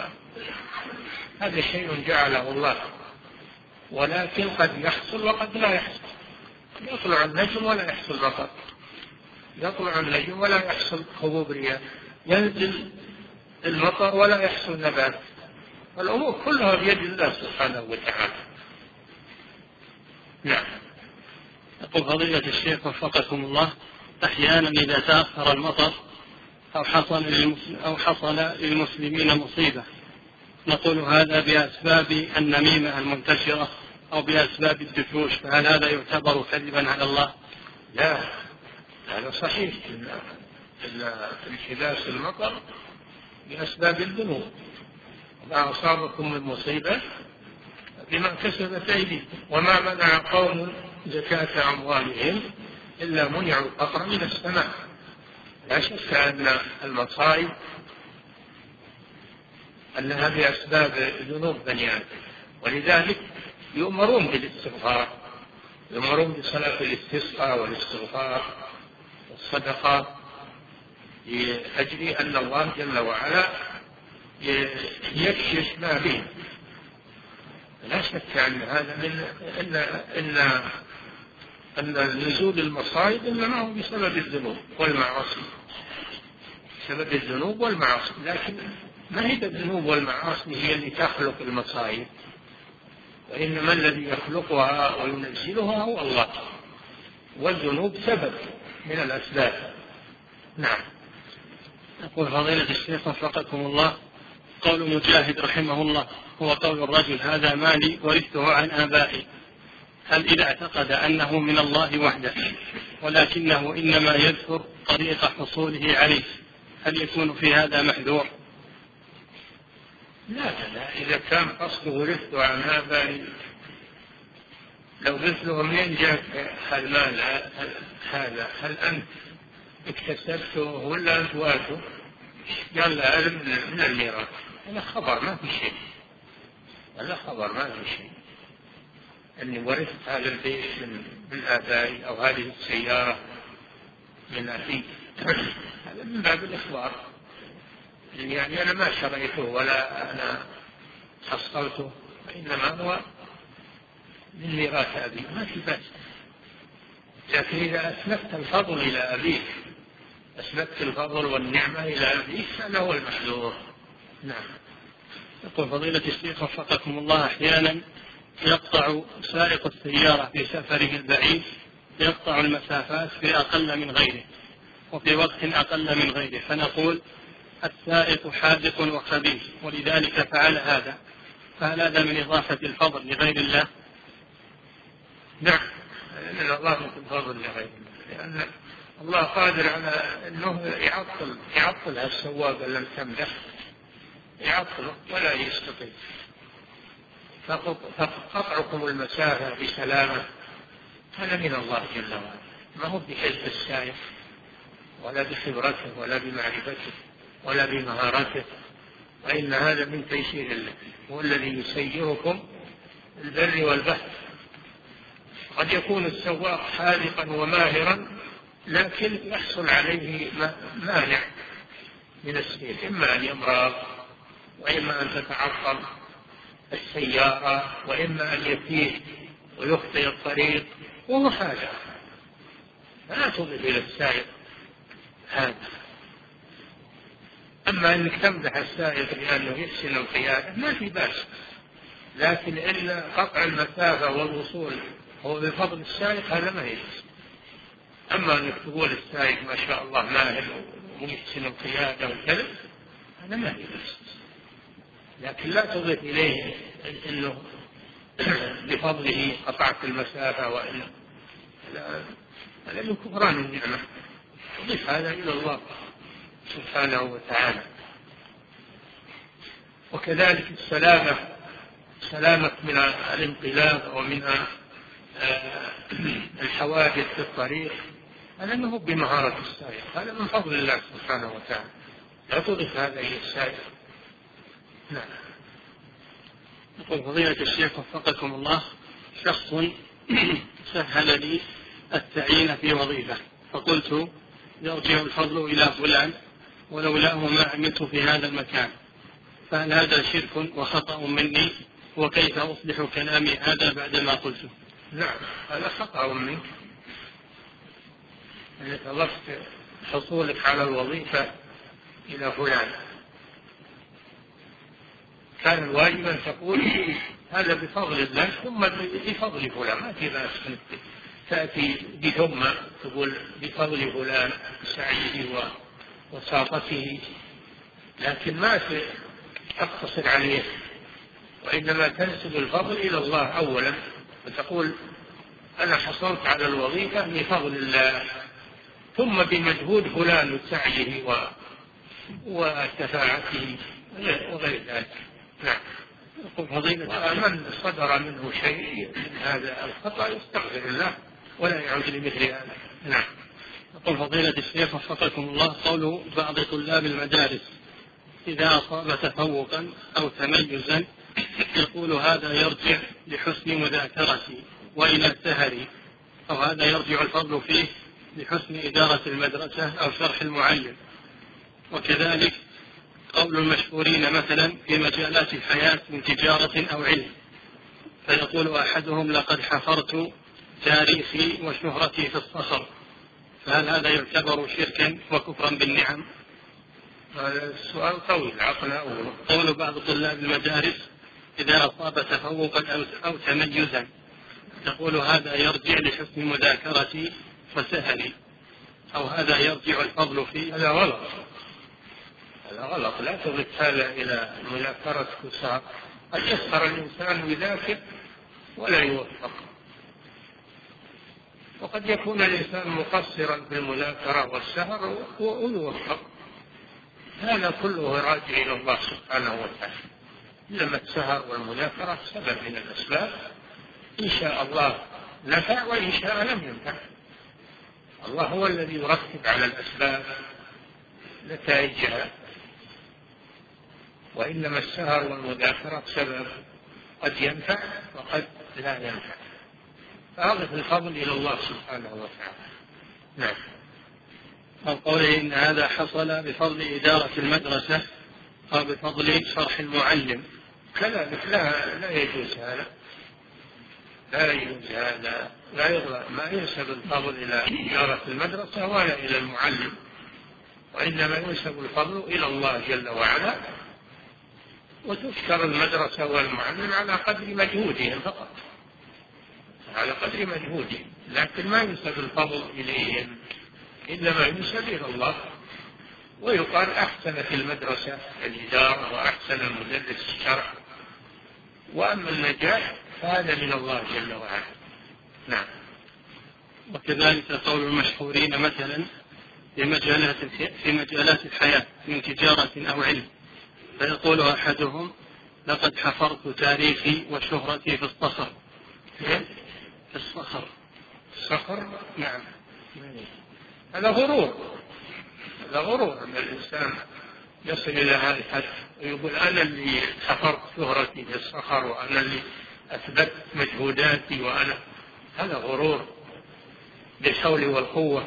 هذا شيء جعله الله، ولكن قد يحصل وقد لا يحصل. يطلع النجم ولا يحصل مطر، يطلع النجم ولا يحصل هبوب رياح، ينزل المطر ولا يحصل نبات. الأمور كلها بيد الله سبحانه وتعالى. نعم. يقول فضيلة الشيخ وفقكم الله، أحيانا إذا تأخر المطر أو حصل للمسلمين مصيبة، نقول هذا بأسباب النميمة المنتشرة أو بأسباب الدشوش، فهل هذا يعتبر كذبا على الله؟ لا، هذا صحيح. إن انحباس المطر بأسباب الذنوب، ما أصابكم من مصيبة بما كسبت أيديكم، وما منع قوم زكاة أموالهم إلا منعوا القطر من السماء. لا شك أن المصائب أنها بأسباب ذنوب بني آدم، ولذلك يؤمرون بالاستغفار، يؤمرون بصلاة الاستسقاء والاستغفار والصدقات لأجل أن الله جل وعلا يكشف ما به. لا شك أن هذا أن نزول المصائب إنما هو بسبب الذنوب والمعاصي، بسبب الذنوب والمعاصي، لكن ما هي الذنوب والمعاصي هي اللي تخلق المصائب، وإنما الذي يخلقها وينزلها هو الله، والذنوب سبب من الأسباب. نعم. يقول فضيلة الشيخ وفقكم الله، قول مجاهد رحمه الله هو قول الرجل هذا مالي ورثته عن آبائي، هل إذا اعتقد أنه من الله وحده ولكنه إنما يذكر طريق حصوله عليه هل يكون في هذا محذور؟ لا، إذا كان قصده رثته عن آبائي، لو مثله منين جاء المال هذا؟ هل أنت اكتسبته ولا أنت وارثه؟ قال لا، هذا من الميراث. هذا خبر ما في شيء، أني ورثت هذا البيت من آبائي أو هذه السيارة من أبي، هذا من باب الإخبار. يعني أنا ما شريته ولا أنا حصلته، وإنما هو من ميراث أبي، ما في بأس. لكن إذا أسلفت الفضل إلى أبيك، أسلفت الفضل والنعمة إلى أبيك، هذا هو المحذور. نعم. يقول فضيلة الشيخ وفقكم الله، أحيانا يقطع سائق السيارة في سفره البعيد يقطع المسافات في أقل من غيره وفي وقت أقل من غيره، فنقول السائق حاذق وخبيث ولذلك فعل هذا، فهل هذا من إضافة الفضل لغير الله؟ نعم، من إضافة الفضل لغير الله، لأن الله قادر على أنه يعطل السواق الذي تمدح، يعطله ولا يستطيع. فقطعكم المسافة بسلامة هذا من الله جل وعلا، ما هو بحزب السائق ولا بخبرته ولا بمعرفته ولا بمهارته، وإن هذا من تيسير الله، هو الذي يسيركم البر والبحر. قد يكون السواق حاذقا وماهرا لكن يحصل عليه مانع من السير، إما أن يمرض، وإما أن تتعطل السيارة، وإما أن يتيه ويخطئ الطريق، وهو حاجة، فلا تضف إلى السائق هذا. أما أنك تمدح السائق لأنه يحسن القيادة ما في بأس، لكن إن قطع المسافة والوصول هو بفضل السائق هذا ما يجوز. أما أنك تقول السائق ما شاء الله ماهر ويحسن القيادة وكذا، هذا ما يجوز، لكن لا تضيف إليه أنه بفضله قطعت المسافة، وإنه هذا من كفران النعمة، تضيف هذا إلى الله سبحانه وتعالى. وكذلك السلامة من الانقلاب ومن الحوادث في الطريق، هذا ما هو بمهارة السائق، هذا من فضل الله سبحانه وتعالى، لا تضيف هذا إلى السائق. نعم. يقول فضيلة الشيخ وفقكم الله، شخص سهل لي التعيين في وظيفة فقلت يرجع الفضل إلى فلان ولولاه ما عملت في هذا المكان، فهل هذا شرك وخطأ مني؟ وكيف أصلح كلامي هذا بعدما قلته؟ نعم، هذا خطأ منك، أنك أضفت حصولك على الوظيفة إلى فلان. كان الواجب أن تقول هذا بفضل الله ثم بفضل فلان، ما في بأس تأتي بثم تقول بفضل فلان سعيه وساطته، لكن ما تقتصر عليه، وإنما تنسب الفضل إلى الله أولا، وتقول أنا حصلت على الوظيفة بفضل الله ثم بمجهود فلان وسعيه وشفاعته وغير ذلك. نعم. من صدر منه شيء من هذا الخطأ يستغفر الله ولا يعود لمثل هذا. نعم. يقول فضيلة الشيخ وفقكم الله، قول بعض طلاب المدارس إذا أصاب تفوقا أو تميزا يقول هذا يرجع لحسن مذاكرتي وإلى سهري، أو هذا يرجع الفضل فيه لحسن إدارة المدرسة أو شرح المعلم. وكذلك قول المشهورين مثلا في مجالات الحياة من تجارة أو علم، فيقول أحدهم لقد حفرت تاريخي وشهرتي في الصخر، فهل هذا يعتبر شركا وكفرا بالنعم؟ هذا السؤال طويل عقله. قول بعض طلاب المدارس إذا أصاب تفوقا أو تميزا يقول هذا يرجع لحسن مذاكرتي وسهلي، أو هذا يرجع الفضل فيه. هذا غلط، هذا غلط. لا تضف هذا إلى مذاكرة السهر. قد يسهر الإنسان يذاكر ولا يوفق، وقد يكون الإنسان مقصرا في المذاكرة والسهر ويوفق. هذا كله راجع إلى الله سبحانه وتعالى. إنما السهر والمذاكرة سبب من الأسباب، إن شاء الله نفع وإن شاء لم ينفع. الله هو الذي يرتب على الأسباب نتائجها، وإنما السهر والمذاكرة سبب قد ينفع وقد لا ينفع، فأضف الفضل إلى الله سبحانه وتعالى. نعم. أو قوله إن هذا حصل بفضل إدارة المدرسة أو بفضل شرح المعلم، كذلك لا يجوز هذا، لا يجوز هذا، ما ينسب الفضل إلى إدارة المدرسة ولا إلى المعلم، وإنما ينسب الفضل إلى الله جل وعلا، وتشكر المدرسة والمعلم على قدر مجهودهم فقط، على قدر مجهودهم، لكن ما ينسب الفضل إليهم، إنما ينسب إلى الله. ويقال أحسنت المدرسة الإدارة وأحسن المدرس الشرح، وأما النجاح فهذا من الله جل وعلا. نعم. وكذلك قول المشهورين مثلا في مجالات الحياة من تجارة أو علم، فيقول أحدهم لقد حفرت تاريخي وشهرتي في الصخر. في الصخر. الصخر. نعم. هذا غرور، هذا غرور أن الإنسان يصل إلى هذا الحد ويقول أنا اللي حفرت شهرتي في الصخر وأنا اللي أثبت مجهوداتي وأنا. هذا غرور بالحول والقوة.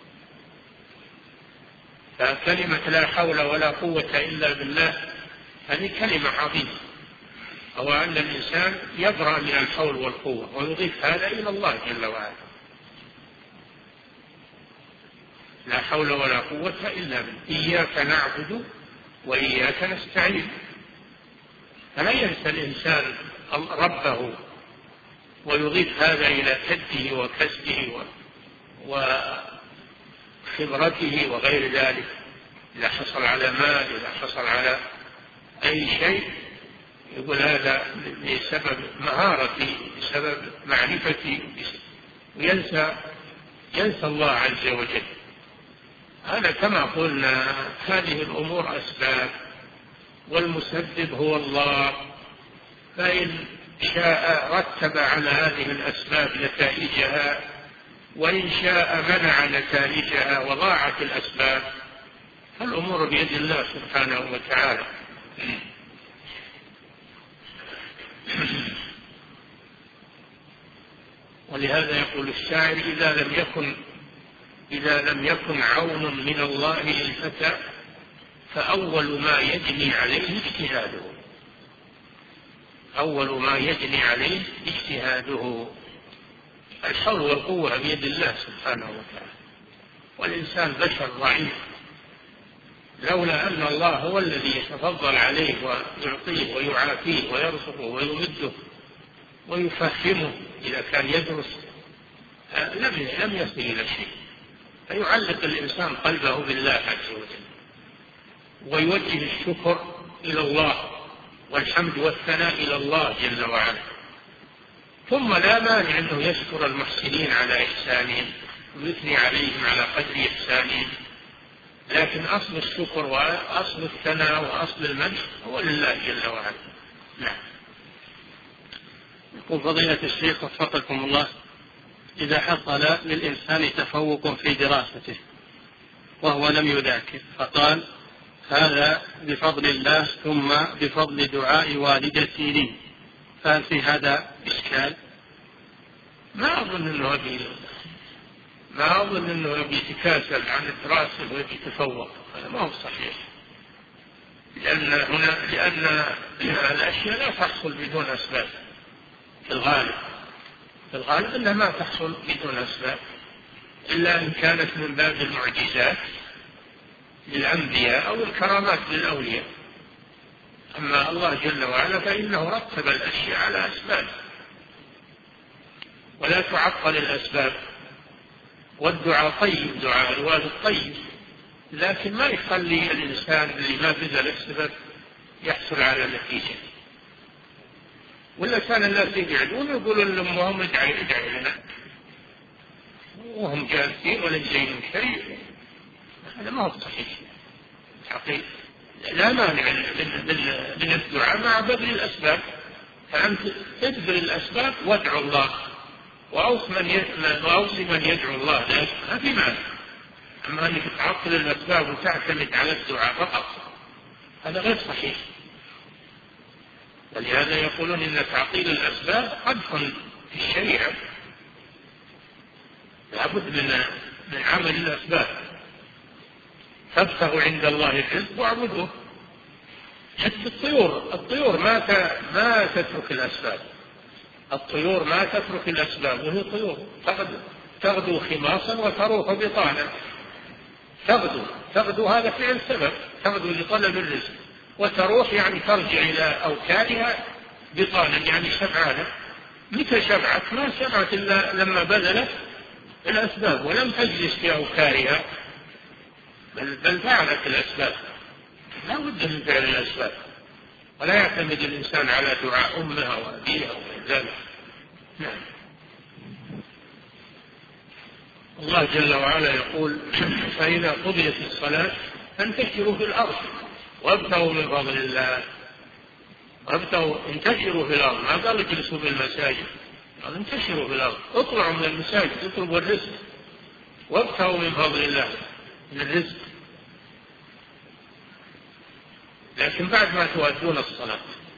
فكلمة لا حول ولا قوة إلا بالله هذه كلمة عظيمة، أو أن الإنسان يبرأ من الحول والقوة ويضيف هذا إلى الله جل وعلا. لا حول ولا قوة إلا بالله، إياك نعبد وإياك نستعين. فلا ينسى الإنسان ربه ويضيف هذا إلى كده وكسبه وخبرته وغير ذلك. إذا حصل على مال، إذا حصل على أي شيء، يقول هذا بسبب مهارتي، بسبب معرفتي، وينسى الله عز وجل. هذا كما قلنا هذه الأمور أسباب، والمسبب هو الله، فإن شاء رتب على هذه الأسباب نتائجها، وإن شاء منع نتائجها وضاعت الأسباب، فالأمور بيد الله سبحانه وتعالى. ولهذا يقول الشاعر إذا لم يكن عون من الله للفتى فأول ما يجني عليه اجتهاده. أول ما يجني عليه اجتهاده. الحول والقوة بيد الله سبحانه وتعالى، والإنسان بشر ضعيف، لولا أن الله هو الذي يتفضل عليه ويعطيه ويعافيه ويرزقه ويمده ويفهمه إذا كان يدرس لم يصل إلى شيء. فيعلق الإنسان قلبه بالله عز وجل، ويوجه الشكر إلى الله والحمد والثناء إلى الله جل وعلا. ثم لا مانع أنه يشكر المحسنين على إحسانهم ويثني عليهم على قدر إحسانهم، لكن أصل الشكر وأصل الثناء وأصل المدح هو لله جل وعلا. نعم. يقول فضيلة الشيخ وفقكم الله، إذا حصل للإنسان تفوق في دراسته وهو لم يذاكر، فقال هذا بفضل الله ثم بفضل دعاء والدتي لي، فهل في هذا إشكال؟ ما أظن أنه يبي يتكاسل عن الدراسة ويبي يتفوق، هذا ما هو صحيح، لأن الأشياء لا تحصل بدون أسباب. في الغالب أنها ما تحصل بدون أسباب، إلا إن كانت من باب المعجزات للأنبياء أو الكرامات للأولياء. أما الله جل وعلا فإنه رتب الأشياء على أسباب، ولا تعطل الأسباب. والدعاء طيب، دعاء الوالد طيب، لكن ما يخلي الإنسان اللي ما بذل السبب يحصل على نتيجة. ولا كان الناس يقعدون يقولون لأمهم ادعي لنا وهم جالسين ولا جايين شيء، هذا ما هو صحيح حقيقي. لا مانع من الدعاء مع بذل الأسباب، فأنت تبذل الأسباب وادعو الله وأوصي من يدعو الله لك، ما في مانع. أما أنك تعطل الأسباب وتعتمد على الدعاء فقط هذا غير صحيح. ولهذا يقولون إن تعطيل الأسباب قدح في الشريعة، لابد من عمل الأسباب. فابتغوا عند الله الرزق واعبدوه. حتى الطيور ما تترك الأسباب، الطيور ما تترك الأسباب، وهي طيور تغدو خماصا وتروح بطانا. تغدو هذا فعل سبب، تغدو لطلب الرزق، وتروح يعني ترجع إلى أوكارها بطانا يعني شبعانة. متى شبعت؟ ما شبعت إلا لما بذلت الأسباب ولم تجلس في أوكارها، بل فعلت الأسباب. لا بد من فعل الأسباب، ولا يعتمد الإنسان على دعاء أمها وأبيها وغير ذلك. نعم. الله جل وعلا يقول: فإذا قضيت الصلاة فانتشروا في الأرض وابتغوا من فضل الله. انتشروا في الأرض، ما قال اجلسوا في المساجد، قال انتشروا في الأرض، اطلعوا من المساجد اطلبوا الرزق وابتغوا من فضل الله، من الرزق. لكن بعد ما تؤدون الصلاة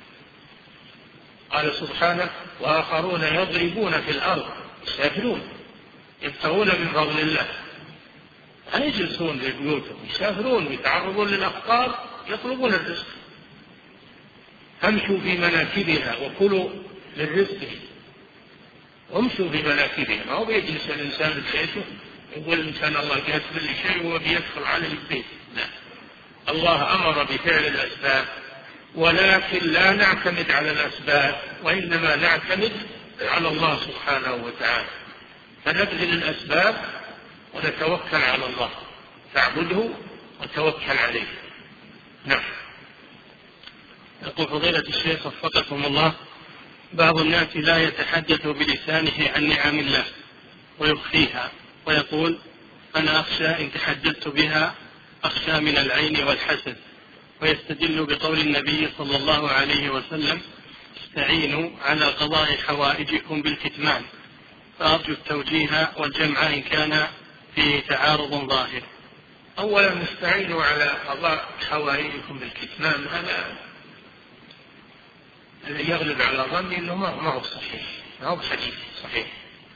قال سبحانه: وآخرون يضربون في الأرض يسافرون يبتغون من فضل الله. لا يجلسون في بيوتهم، يسافرون يتعرضون للأخطار يطلبون الرزق. امشوا في مناكبها وكلوا من رزقه. وامشوا في مناكبها، ما هو بيجلس الإنسان في بيته يقول إن كان الله كاتب لي شيء وبيدخل عليه البيت. لا، الله أمر بفعل الأسباب، ولكن لا نعتمد على الأسباب، وإنما نعتمد على الله سبحانه وتعالى. فنبذل الأسباب ونتوكل على الله، فاعبده وتوكل عليه. نعم. يقول فضيلة الشيخ وفقكم الله: بعض الناس لا يتحدث بلسانه عن نعم الله ويخفيها، ويقول: أنا أخشى إن تحدثت بها أخشى من العين والحسد، ويستدل بقول النبي صلى الله عليه وسلم: استعينوا على قضاء حوائجكم بالكتمان. فأرجو التوجيه والجمع إن كان في تعارض ظاهر. أولا نستعينوا على قضاء حوائجكم بالكتمان، هذا الذي يغلب على ظني أنه ما هو صحيح، ما هو حديث صحيح.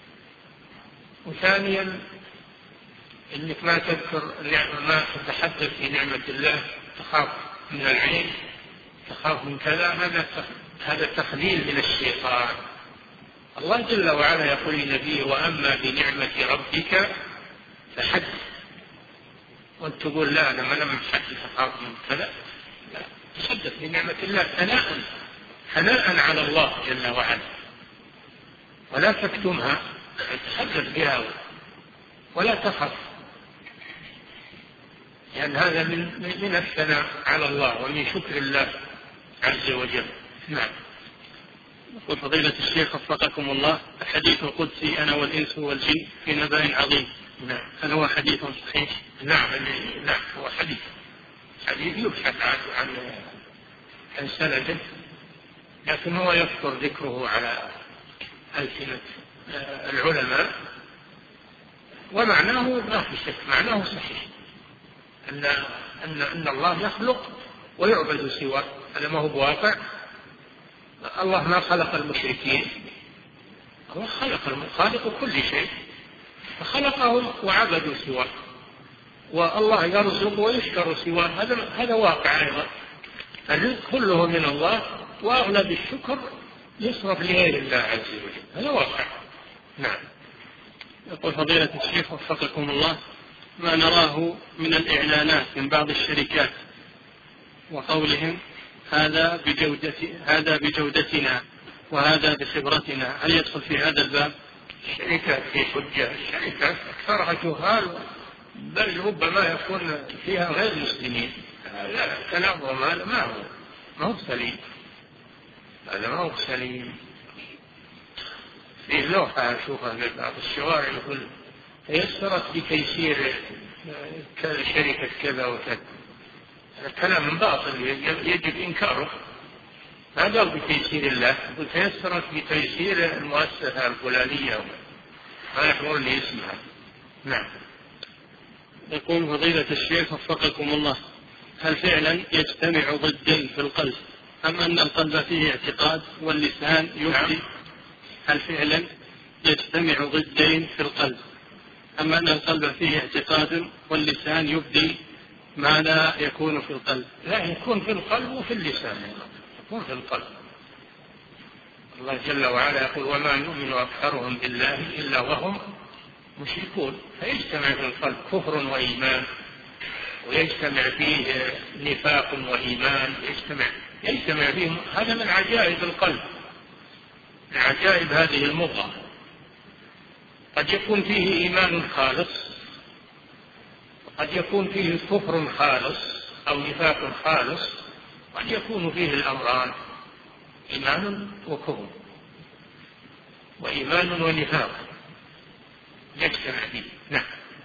وثانيا إنك ما تذكر ما تتحدث في نعمة الله، تخاف من العين، تخاف من كذا، هذا تخليل من الشيطان. الله جل وعلا يقول لنبيه: وأما بنعمة ربك فحدث. وأنت تقول: لا أنا ما لم أحدث أخاف من كذا. لا، تحدث بنعمة الله ثناء على الله جل وعلا، ولا تكتمها، تحدث بها ولا تخف، لأن هذا من الثناء على الله ومن شكر الله عز وجل. نعم. يقول فضيلة الشيخ وفقكم الله: الحديث القدسي أنا والإنس والجن في نبأ عظيم. نعم. هل هو حديث صحيح؟ نعم هو حديث يبحث عن سنده، لكن هو يذكر ذكره على ألسنة العلماء، ومعناه ما في شك، معناه صحيح، أن الله يخلق ويعبد سواه. هذا ما هو بواقع. الله ما خلق المشركين، الله خالق كل شيء، فخلقهم وعبدوا سواه. والله يرزق ويشكر سواه، هذا واقع أيضا. الرزق كله من الله، وأغلب الشكر يصرف لغير الله عز وجل، هذا واقع. نعم. يقول فضيلة الشيخ وفقكم الله: ما نراه من الإعلانات من بعض الشركات وقولهم هذا بجودتنا وهذا بخبرتنا، هل يدخل في هذا الباب؟ الشركات في حجة، الشركات أكثرها جهال بل ربما يكون فيها غير مسلمين. لا، التنظم هذا ما هو سليم، هذا ما هو سليم. في لوحة أشوفها في بعض الشوارع يقول تيسرت بتيسير شركة كذا وكذا. الكلام باطل يجب إنكاره. ما قال بتيسير الله، يقول تيسرت بتيسير المؤسسة الفلانية ما يحضر لي اسمها. نعم. يقول فضيلة الشيخ وفقكم الله، هل فعلا يجتمع ضدين في القلب أم أن القلب فيه اعتقاد واللسان يبدي؟ هل فعلا يجتمع ضدين في القلب أم أن القلب فيه اعتقاد واللسان يبدي ما لا يكون في القلب؟ لا، يكون في القلب وفي اللسان، يكون في القلب. الله جل وعلا يقول وما يؤمن أكثرهم بالله إلا وهم مشركون. فيجتمع في القلب كفر وإيمان، ويجتمع فيه نفاق وإيمان، يجتمع فيه. هذا من عجائب القلب، من عجائب هذه المضغة. قد يكون فيه إيمان خالص، وقد يكون فيه كفر خالص أو نفاق خالص، قد يكون فيه الأمران، إيمان وكفر، وإيمان ونفاق يجتمع فيه. نعم.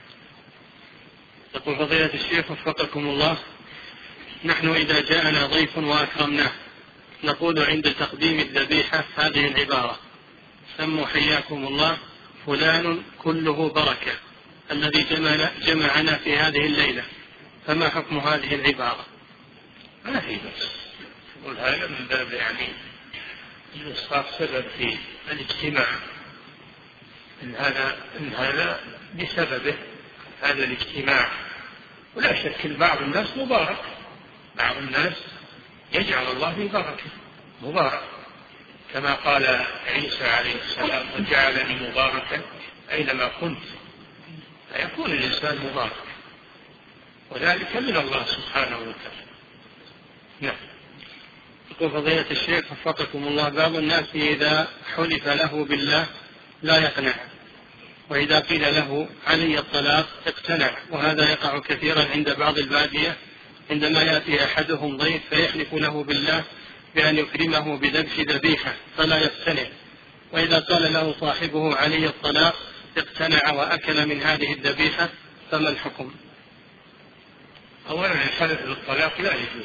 يقول فضيلة الشيخ وفقكم الله، نحن إذا جاءنا ضيف وأكرمناه نقول عند تقديم الذبيحة هذه العبارة: سموا حياكم الله فلان كله بركة الذي جمعنا في هذه الليلة، فما حكم هذه العبارة؟ ما في بس يقول هذا من باب يعني إصلاح سبب في الاجتماع، إن هذا بسببه هذا الاجتماع. ولا شك بعض الناس مبارك، بعض الناس يجعل الله في بركة مبارك، كما قال عيسى عليه السلام وجعلني مباركا أينما كنت. فيكون الإنسان مبارك، وذلك من الله سبحانه وتعالى. نعم. يقول فضيلة الشيخ وفقكم الله، بعض الناس إذا حلف له بالله لا يقنع، وإذا قيل له علي الطلاق اقتنع، وهذا يقع كثيرا عند بعض البادية عندما يأتي أحدهم ضيف فيحلف له بالله بأن يكرمه بذبح ذبيحة فلا يقتنع، وإذا قال له صاحبه علي الطلاق اقتنع وأكل من هذه الذبيحة، فما الحكم؟ أولا الحلف بالطلاق لا يجوز،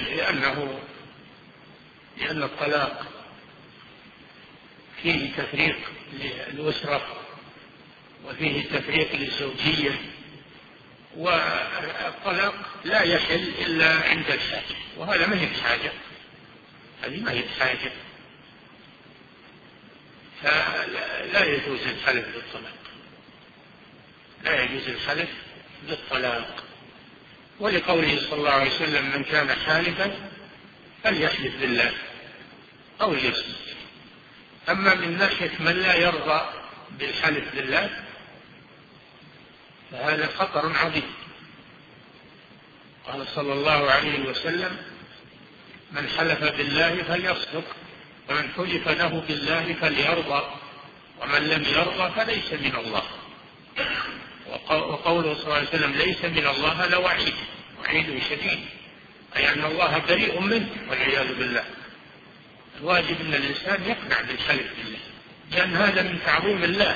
لأن الطلاق فيه تفريق للأسرة وفيه تفريق للزوجية، والطلاق لا يحل إلا عند الحاجة، وهذا ما هي بحاجة، هذه ما هي بحاجة، فلا يجوز الحلف بالطلاق، لا يجوز الحلف بالطلاق. ولقوله صلى الله عليه وسلم من كان حالفا فليحلف بالله أو ليصمت. أما من ناحية من لا يرضى بالحلف بالله فهذا خطر عظيم. قال صلى الله عليه وسلم من حلف بالله فليصدق، ومن حلف له بالله فليرضى، ومن لم يرضى فليس من الله. وقوله صلى الله عليه وسلم ليس من الله هذا وعيد شديد، أي أن الله بريء منه والعياذ بالله. الواجب أن الإنسان يقنع بالحلف بالله، لأن هذا من تعظيم الله.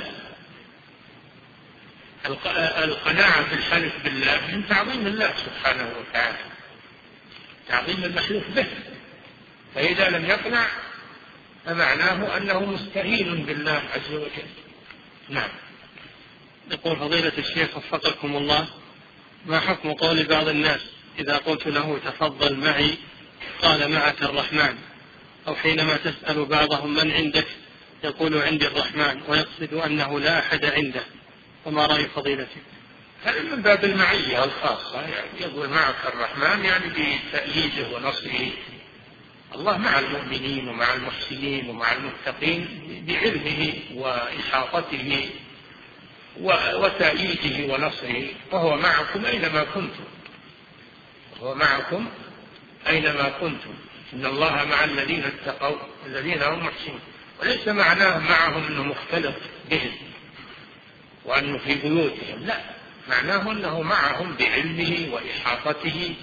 القناعة بالحلف بالله من تعظيم الله سبحانه وتعالى، تعظيم المحلوف به، فإذا لم يقنع فمعناه أنه مستهين بالله عز وجل. نعم. يقول فضيلة الشيخ وفقكم الله، ما حكم قول بعض الناس إذا قلت له تفضل معي قال معك الرحمن، أو حينما تسأل بعضهم من عندك يقول عندي الرحمن، ويقصد أنه لا أحد عنده، وما رأي فضيلتك؟ هذا من باب المعية الخاصة، يعني يقول معك الرحمن يعني بتأييده ونصره. الله مع المؤمنين ومع المحسنين ومع المتقين بعلمه وإحاطته وتأييده ونصره، وهو معكم أينما كنتم، وهو معكم أينما كنتم. إن الله مع الذين اتقوا الذين هم محسنون. وليس معناه معهم أنه مختلط بهم وأنه في بيوتهم، لا، معناه أنه معهم بعلمه وإحاطته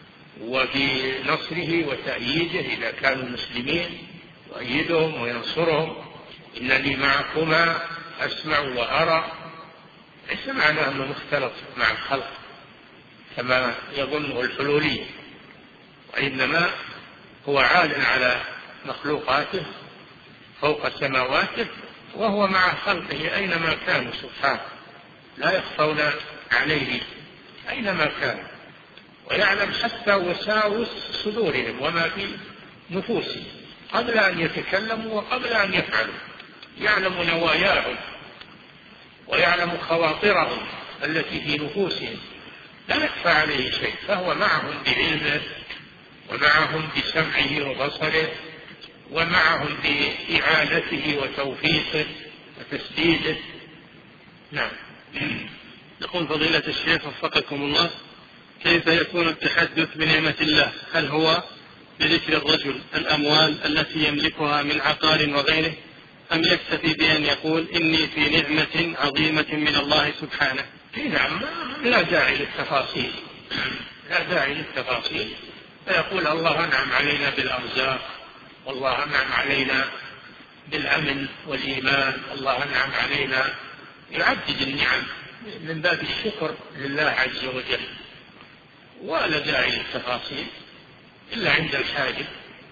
وبنصره وتأييده إذا كانوا مسلمين، يؤيدهم وينصرهم. إنني معكما أسمع وأرى، ليس معناه أنه مختلط مع الخلق كما يظنه الحلولية، وإنما هو عال على مخلوقاته فوق سماواته، وهو مع خلقه أينما كانوا سبحانه، لا يخفون عليه أينما كانوا، ويعلم حتى وساوس صدورهم وما في نفوسهم قبل أن يتكلموا وقبل أن يفعلوا، يعلم نواياهم ويعلم خواطرهم التي في نفوسهم، لا يخفى عليه شيء، فهو معهم بعلمه ومعهم بسمعه وبصره ومعهم بإعانته وتوفيقه وتسديده. نعم. يقول فضيلة الشيخ وفقكم الله: كيف يكون التحدث بنعمة الله؟ هل هو بذكر الرجل الأموال التي يملكها من عقار وغيره، أم يكتفي بأن يقول إني في نعمة عظيمة من الله سبحانه؟ نعم، لا داعي للتفاصيل، لا داعي للتفاصيل، فيقول الله أنعم علينا بالأرزاق، والله أنعم علينا بالأمن والإيمان، الله أنعم علينا، يعدد النعم من باب الشكر لله عز وجل، ولا داعي للتفاصيل إلا عند الحاجة.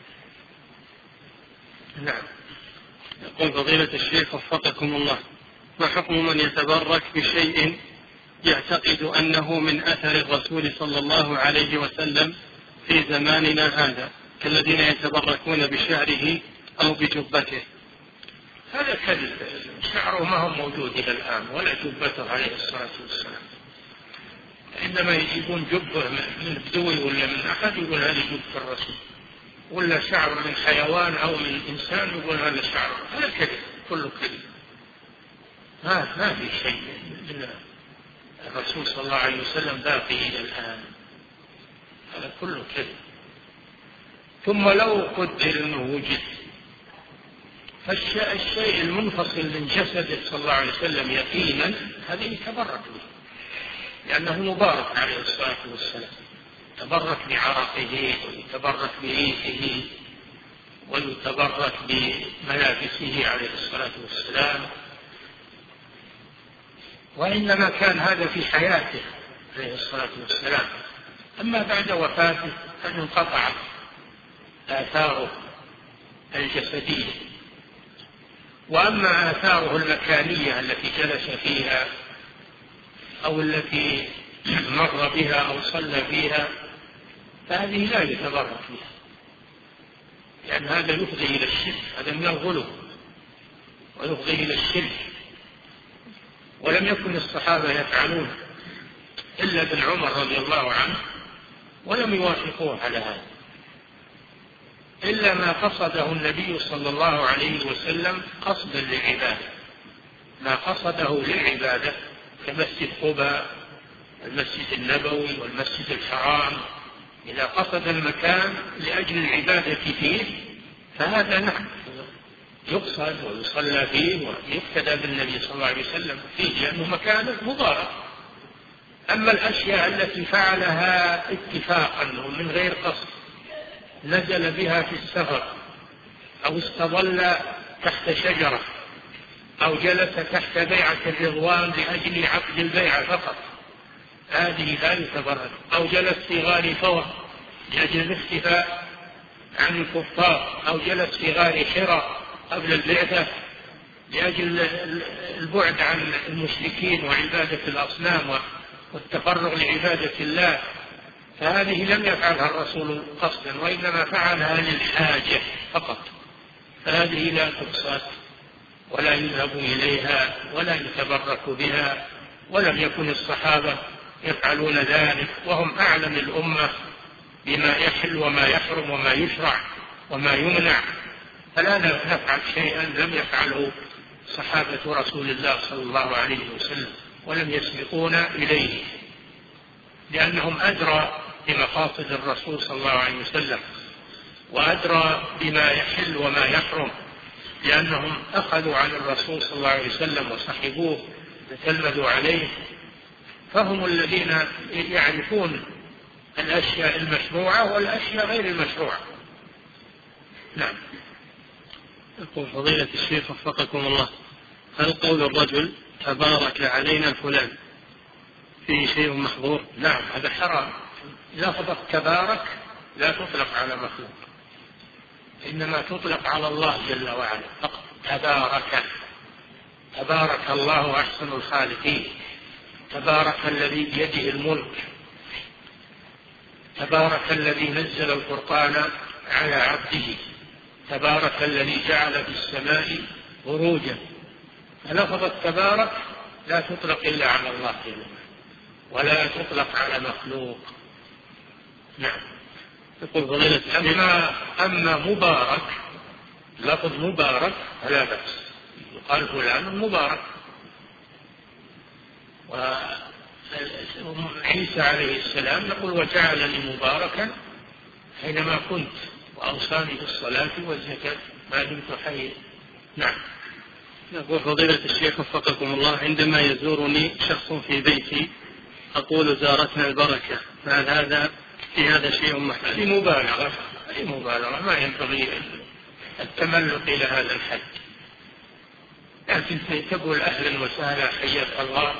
نعم. يقول فضيلة الشيخ وفقكم الله: ما حكم من يتبرك بشيء يعتقد أنه من أثر الرسول صلى الله عليه وسلم في زماننا هذا، كالذين يتبركون بشعره أو بجبته؟ هذا كذب، شعره ما هو موجود إلى الآن ولا جبته عليه الصلاة والسلام، عندما يجيبون جبه من بدوي ولا من أحد يقول هذه جبة الرسول، ولا شعر من حيوان أو من إنسان يقول هذا شعر، هذا كذب، كله كذب، ما في شيء من الرسول صلى الله عليه وسلم باقي إلى الآن، هذا كله كذب. ثم لو قدر أنه وجد، فالشيء المنفصل من جسده صلى الله عليه وسلم يقينا هذا يتبرك به، لأنه مبارك عليه الصلاة والسلام، يتبرك بعرقه ويتبرك بريحه ويتبرك بملابسه عليه الصلاة والسلام، وإنما كان هذا في حياته عليه الصلاة والسلام، أما بعد وفاته فانقطعت آثاره الجسدية. وأما آثاره المكانية التي جلس فيها أو التي مر بها أو صلى فيها فهذه لا يتبرك بها، لأن هذا يفضي إلى الشرك، هذا من الغلو ويفضي إلى الشرك، ولم يكن الصحابة يفعلون إلا ابن عمر رضي الله عنه، ولم يوافقوه على هذا إلا ما قصده النبي صلى الله عليه وسلم قصدا للعبادة، ما قصده للعبادة كمسجد قباء، المسجد النبوي والمسجد الحرام، إذا قصد المكان لأجل العبادة فيه فهذا نعم يقصد ويصلى فيه ويقتدى بالنبي صلى الله عليه وسلم فيه، لأنه مكان مبارك. أما الأشياء التي فعلها اتفاقا ومن غير قصد، نزل بها في السفر أو استظل تحت شجرة أو جلس تحت بيعة الرضوان لأجل عقد البيعة فقط، هذه لا يتبرك، أو جلس في غار ثور لأجل الاختفاء عن الكفار، أو جلس في غار حراء قبل البعثة لأجل البعد عن المشركين وعبادة الأصنام والتفرغ لعبادة الله، فهذه لم يفعلها الرسول قصدا، وإنما فعلها للحاجة فقط، فهذه لا تقصد ولا يذهب إليها ولا يتبرك بها، ولم يكن الصحابة يفعلون ذلك، وهم أعلم الأمة بما يحل وما يحرم وما يشرع وما يمنع، فلا نفعل شيئا لم يفعله صحابة رسول الله صلى الله عليه وسلم ولم يسبقونا إليه، لأنهم أدرى بمقاصد الرسول صلى الله عليه وسلم وأدرى بما يحل وما يحرم، لأنهم أخذوا عن الرسول صلى الله عليه وسلم وصحبوه وتلمذوا عليه، فهم الذين يعرفون الأشياء المشروعة والأشياء غير المشروعة. نعم. يقول فضيلة الشيخ وفقكم الله، هل قول الرجل تبارك علينا فلان فيه شيء محظور؟ نعم، هذا حرام. لفظة تبارك لا تطلق على مخلوق، إنما تطلق على الله جل وعلا فقط. تبارك، تبارك الله أحسن الخالقين، تبارك الذي بيده الملك، تبارك الذي نزل القرآن على عبده، تبارك الذي جعل في السماء بروجا. فلفظة تبارك لا تطلق إلا على الله جل وعلا ولا تطلق على مخلوق. نعم. يقول فضيلة أما مبارك، لفظ مبارك فلا بأس، يقال فلان مبارك. وعيسى عليه السلام يقول وجعلني مباركا حينما كنت وأوصاني بالصلاة والزكاة ما دمت حيا. نعم. يقول فضيلة الشيخ وفقكم الله، عندما يزورني شخص في بيتي أقول زارتنا البركة، فهل هذا في هذا شيء محدود؟ هذه مبالغة، ما ينبغي التملق إلى هذا الحد، لكن تقول أهلا وسهلا حياك الله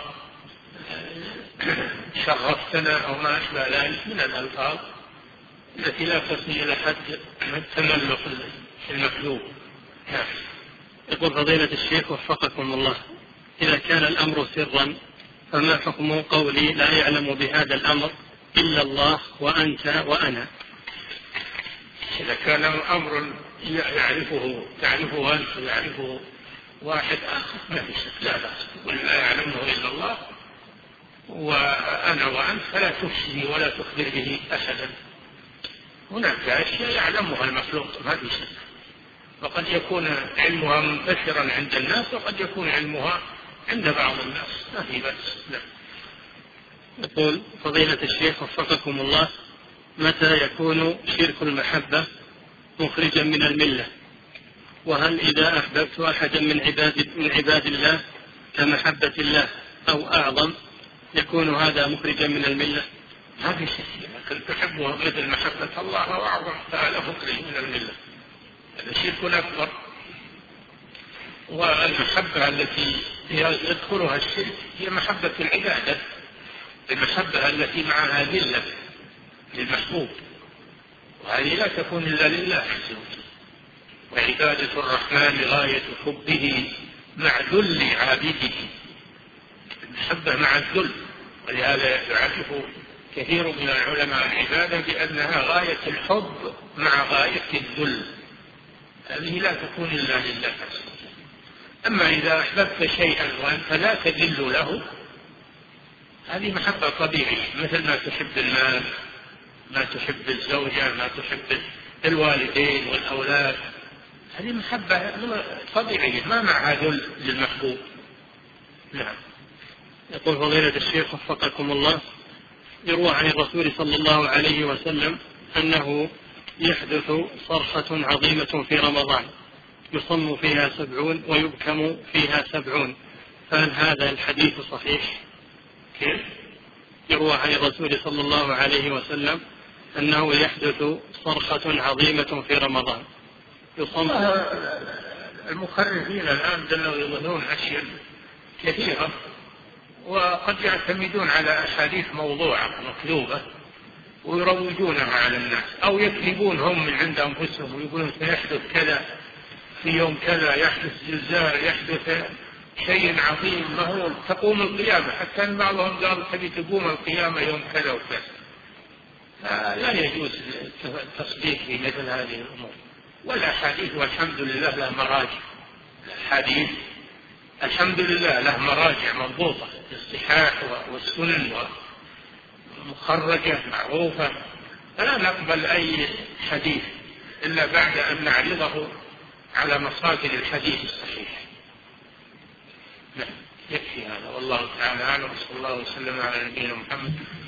شرفتنا أو ما أشبه ذلك من الألفاظ التي لا تصل إلى حد التملق المطلوب. يقول فضيلة الشيخ وفقكم الله، إذا كان الأمر سرا فما حكم قولي لا يعلم بهذا الأمر إلا الله وأنت وأنا؟ إذا كان أمر تعرفه أنت ويعرفه واحد آخر ما في شك، لا بأس، ولا يعلمه إلا الله وأنا وأنت، فلا تفشي ولا تخبر به أحدا. هناك أشياء يعلمها المخلوق ما في شك، وقد يكون علمها منتشرا عند الناس وقد يكون علمها عند بعض الناس، ما في بأس. لا. يقول فضيلة الشيخ وفقكم الله، متى يكون شرك المحبة مخرجا من الملة؟ وهل إذا أحببت أحدا من عباد الله كمحبة الله أو أعظم يكون هذا مخرجا من الملة؟ ما في شيء، لكن تحبه مثل محبة الله أو أعظم فهذا مخرج من الملة، هذا شرك أكبر. والمحبة التي يدخلها الشرك هي محبة العبادة، المحبة التي معها ذلة للمحبوب، وهذه لا تكون إلا لله عز وجل. وعبادة الرحمن غاية حبه مع ذل عابده، المحبة مع الذل، ولهذا يعرف كثير من العلماء العبادة بأنها غاية الحب مع غاية الذل، هذه لا تكون إلا لله عز وجل. أما إذا أحببت شيئا وأنت لا تذل له هذه محبة طبيعية، مثل ما تحب المال، ما تحب الزوجة، ما تحب الوالدين والأولاد، هذه محبة طبيعية ما معها ذل للمحبوب. نعم. يقول فضيلة الشيخ وفقكم الله، يروى عن الرسول صلى الله عليه وسلم أنه يحدث صرخة عظيمة في رمضان يصم فيها 70 ويبكم فيها 70، فهل هذا الحديث صحيح؟ كيف؟ يروى عن الرسول صلى الله عليه وسلم أنه يحدث صرخة عظيمة في رمضان يصم. المخرفين الآن دلوا يظنون أشياء كثيرة، وقد يعتمدون على أحاديث موضوعة مكذوبة ويروجونها على الناس، أو يكذبون هم من عند أنفسهم ويقولون سيحدث كذا في يوم كذا، يحدث زلزال، يحدث شيء عظيم مهول، تقوم القيامة، حتى أن بعضهم قال تبي تقوم القيامة يوم كذا وكذا. لا يجوز التصديق في مثل هذه الأمور. والأحاديث والحمد لله له مراجع، الحديث الحمد لله له مراجع مضبوطة في الصحاح والسنن ومخرجة معروفة، فلا نقبل أي حديث إلا بعد أن نعرضه على مصادر الحديث الصحيح. يكفي هذا، والله تعالى أعلم، صلى الله وسلم على نبينا محمد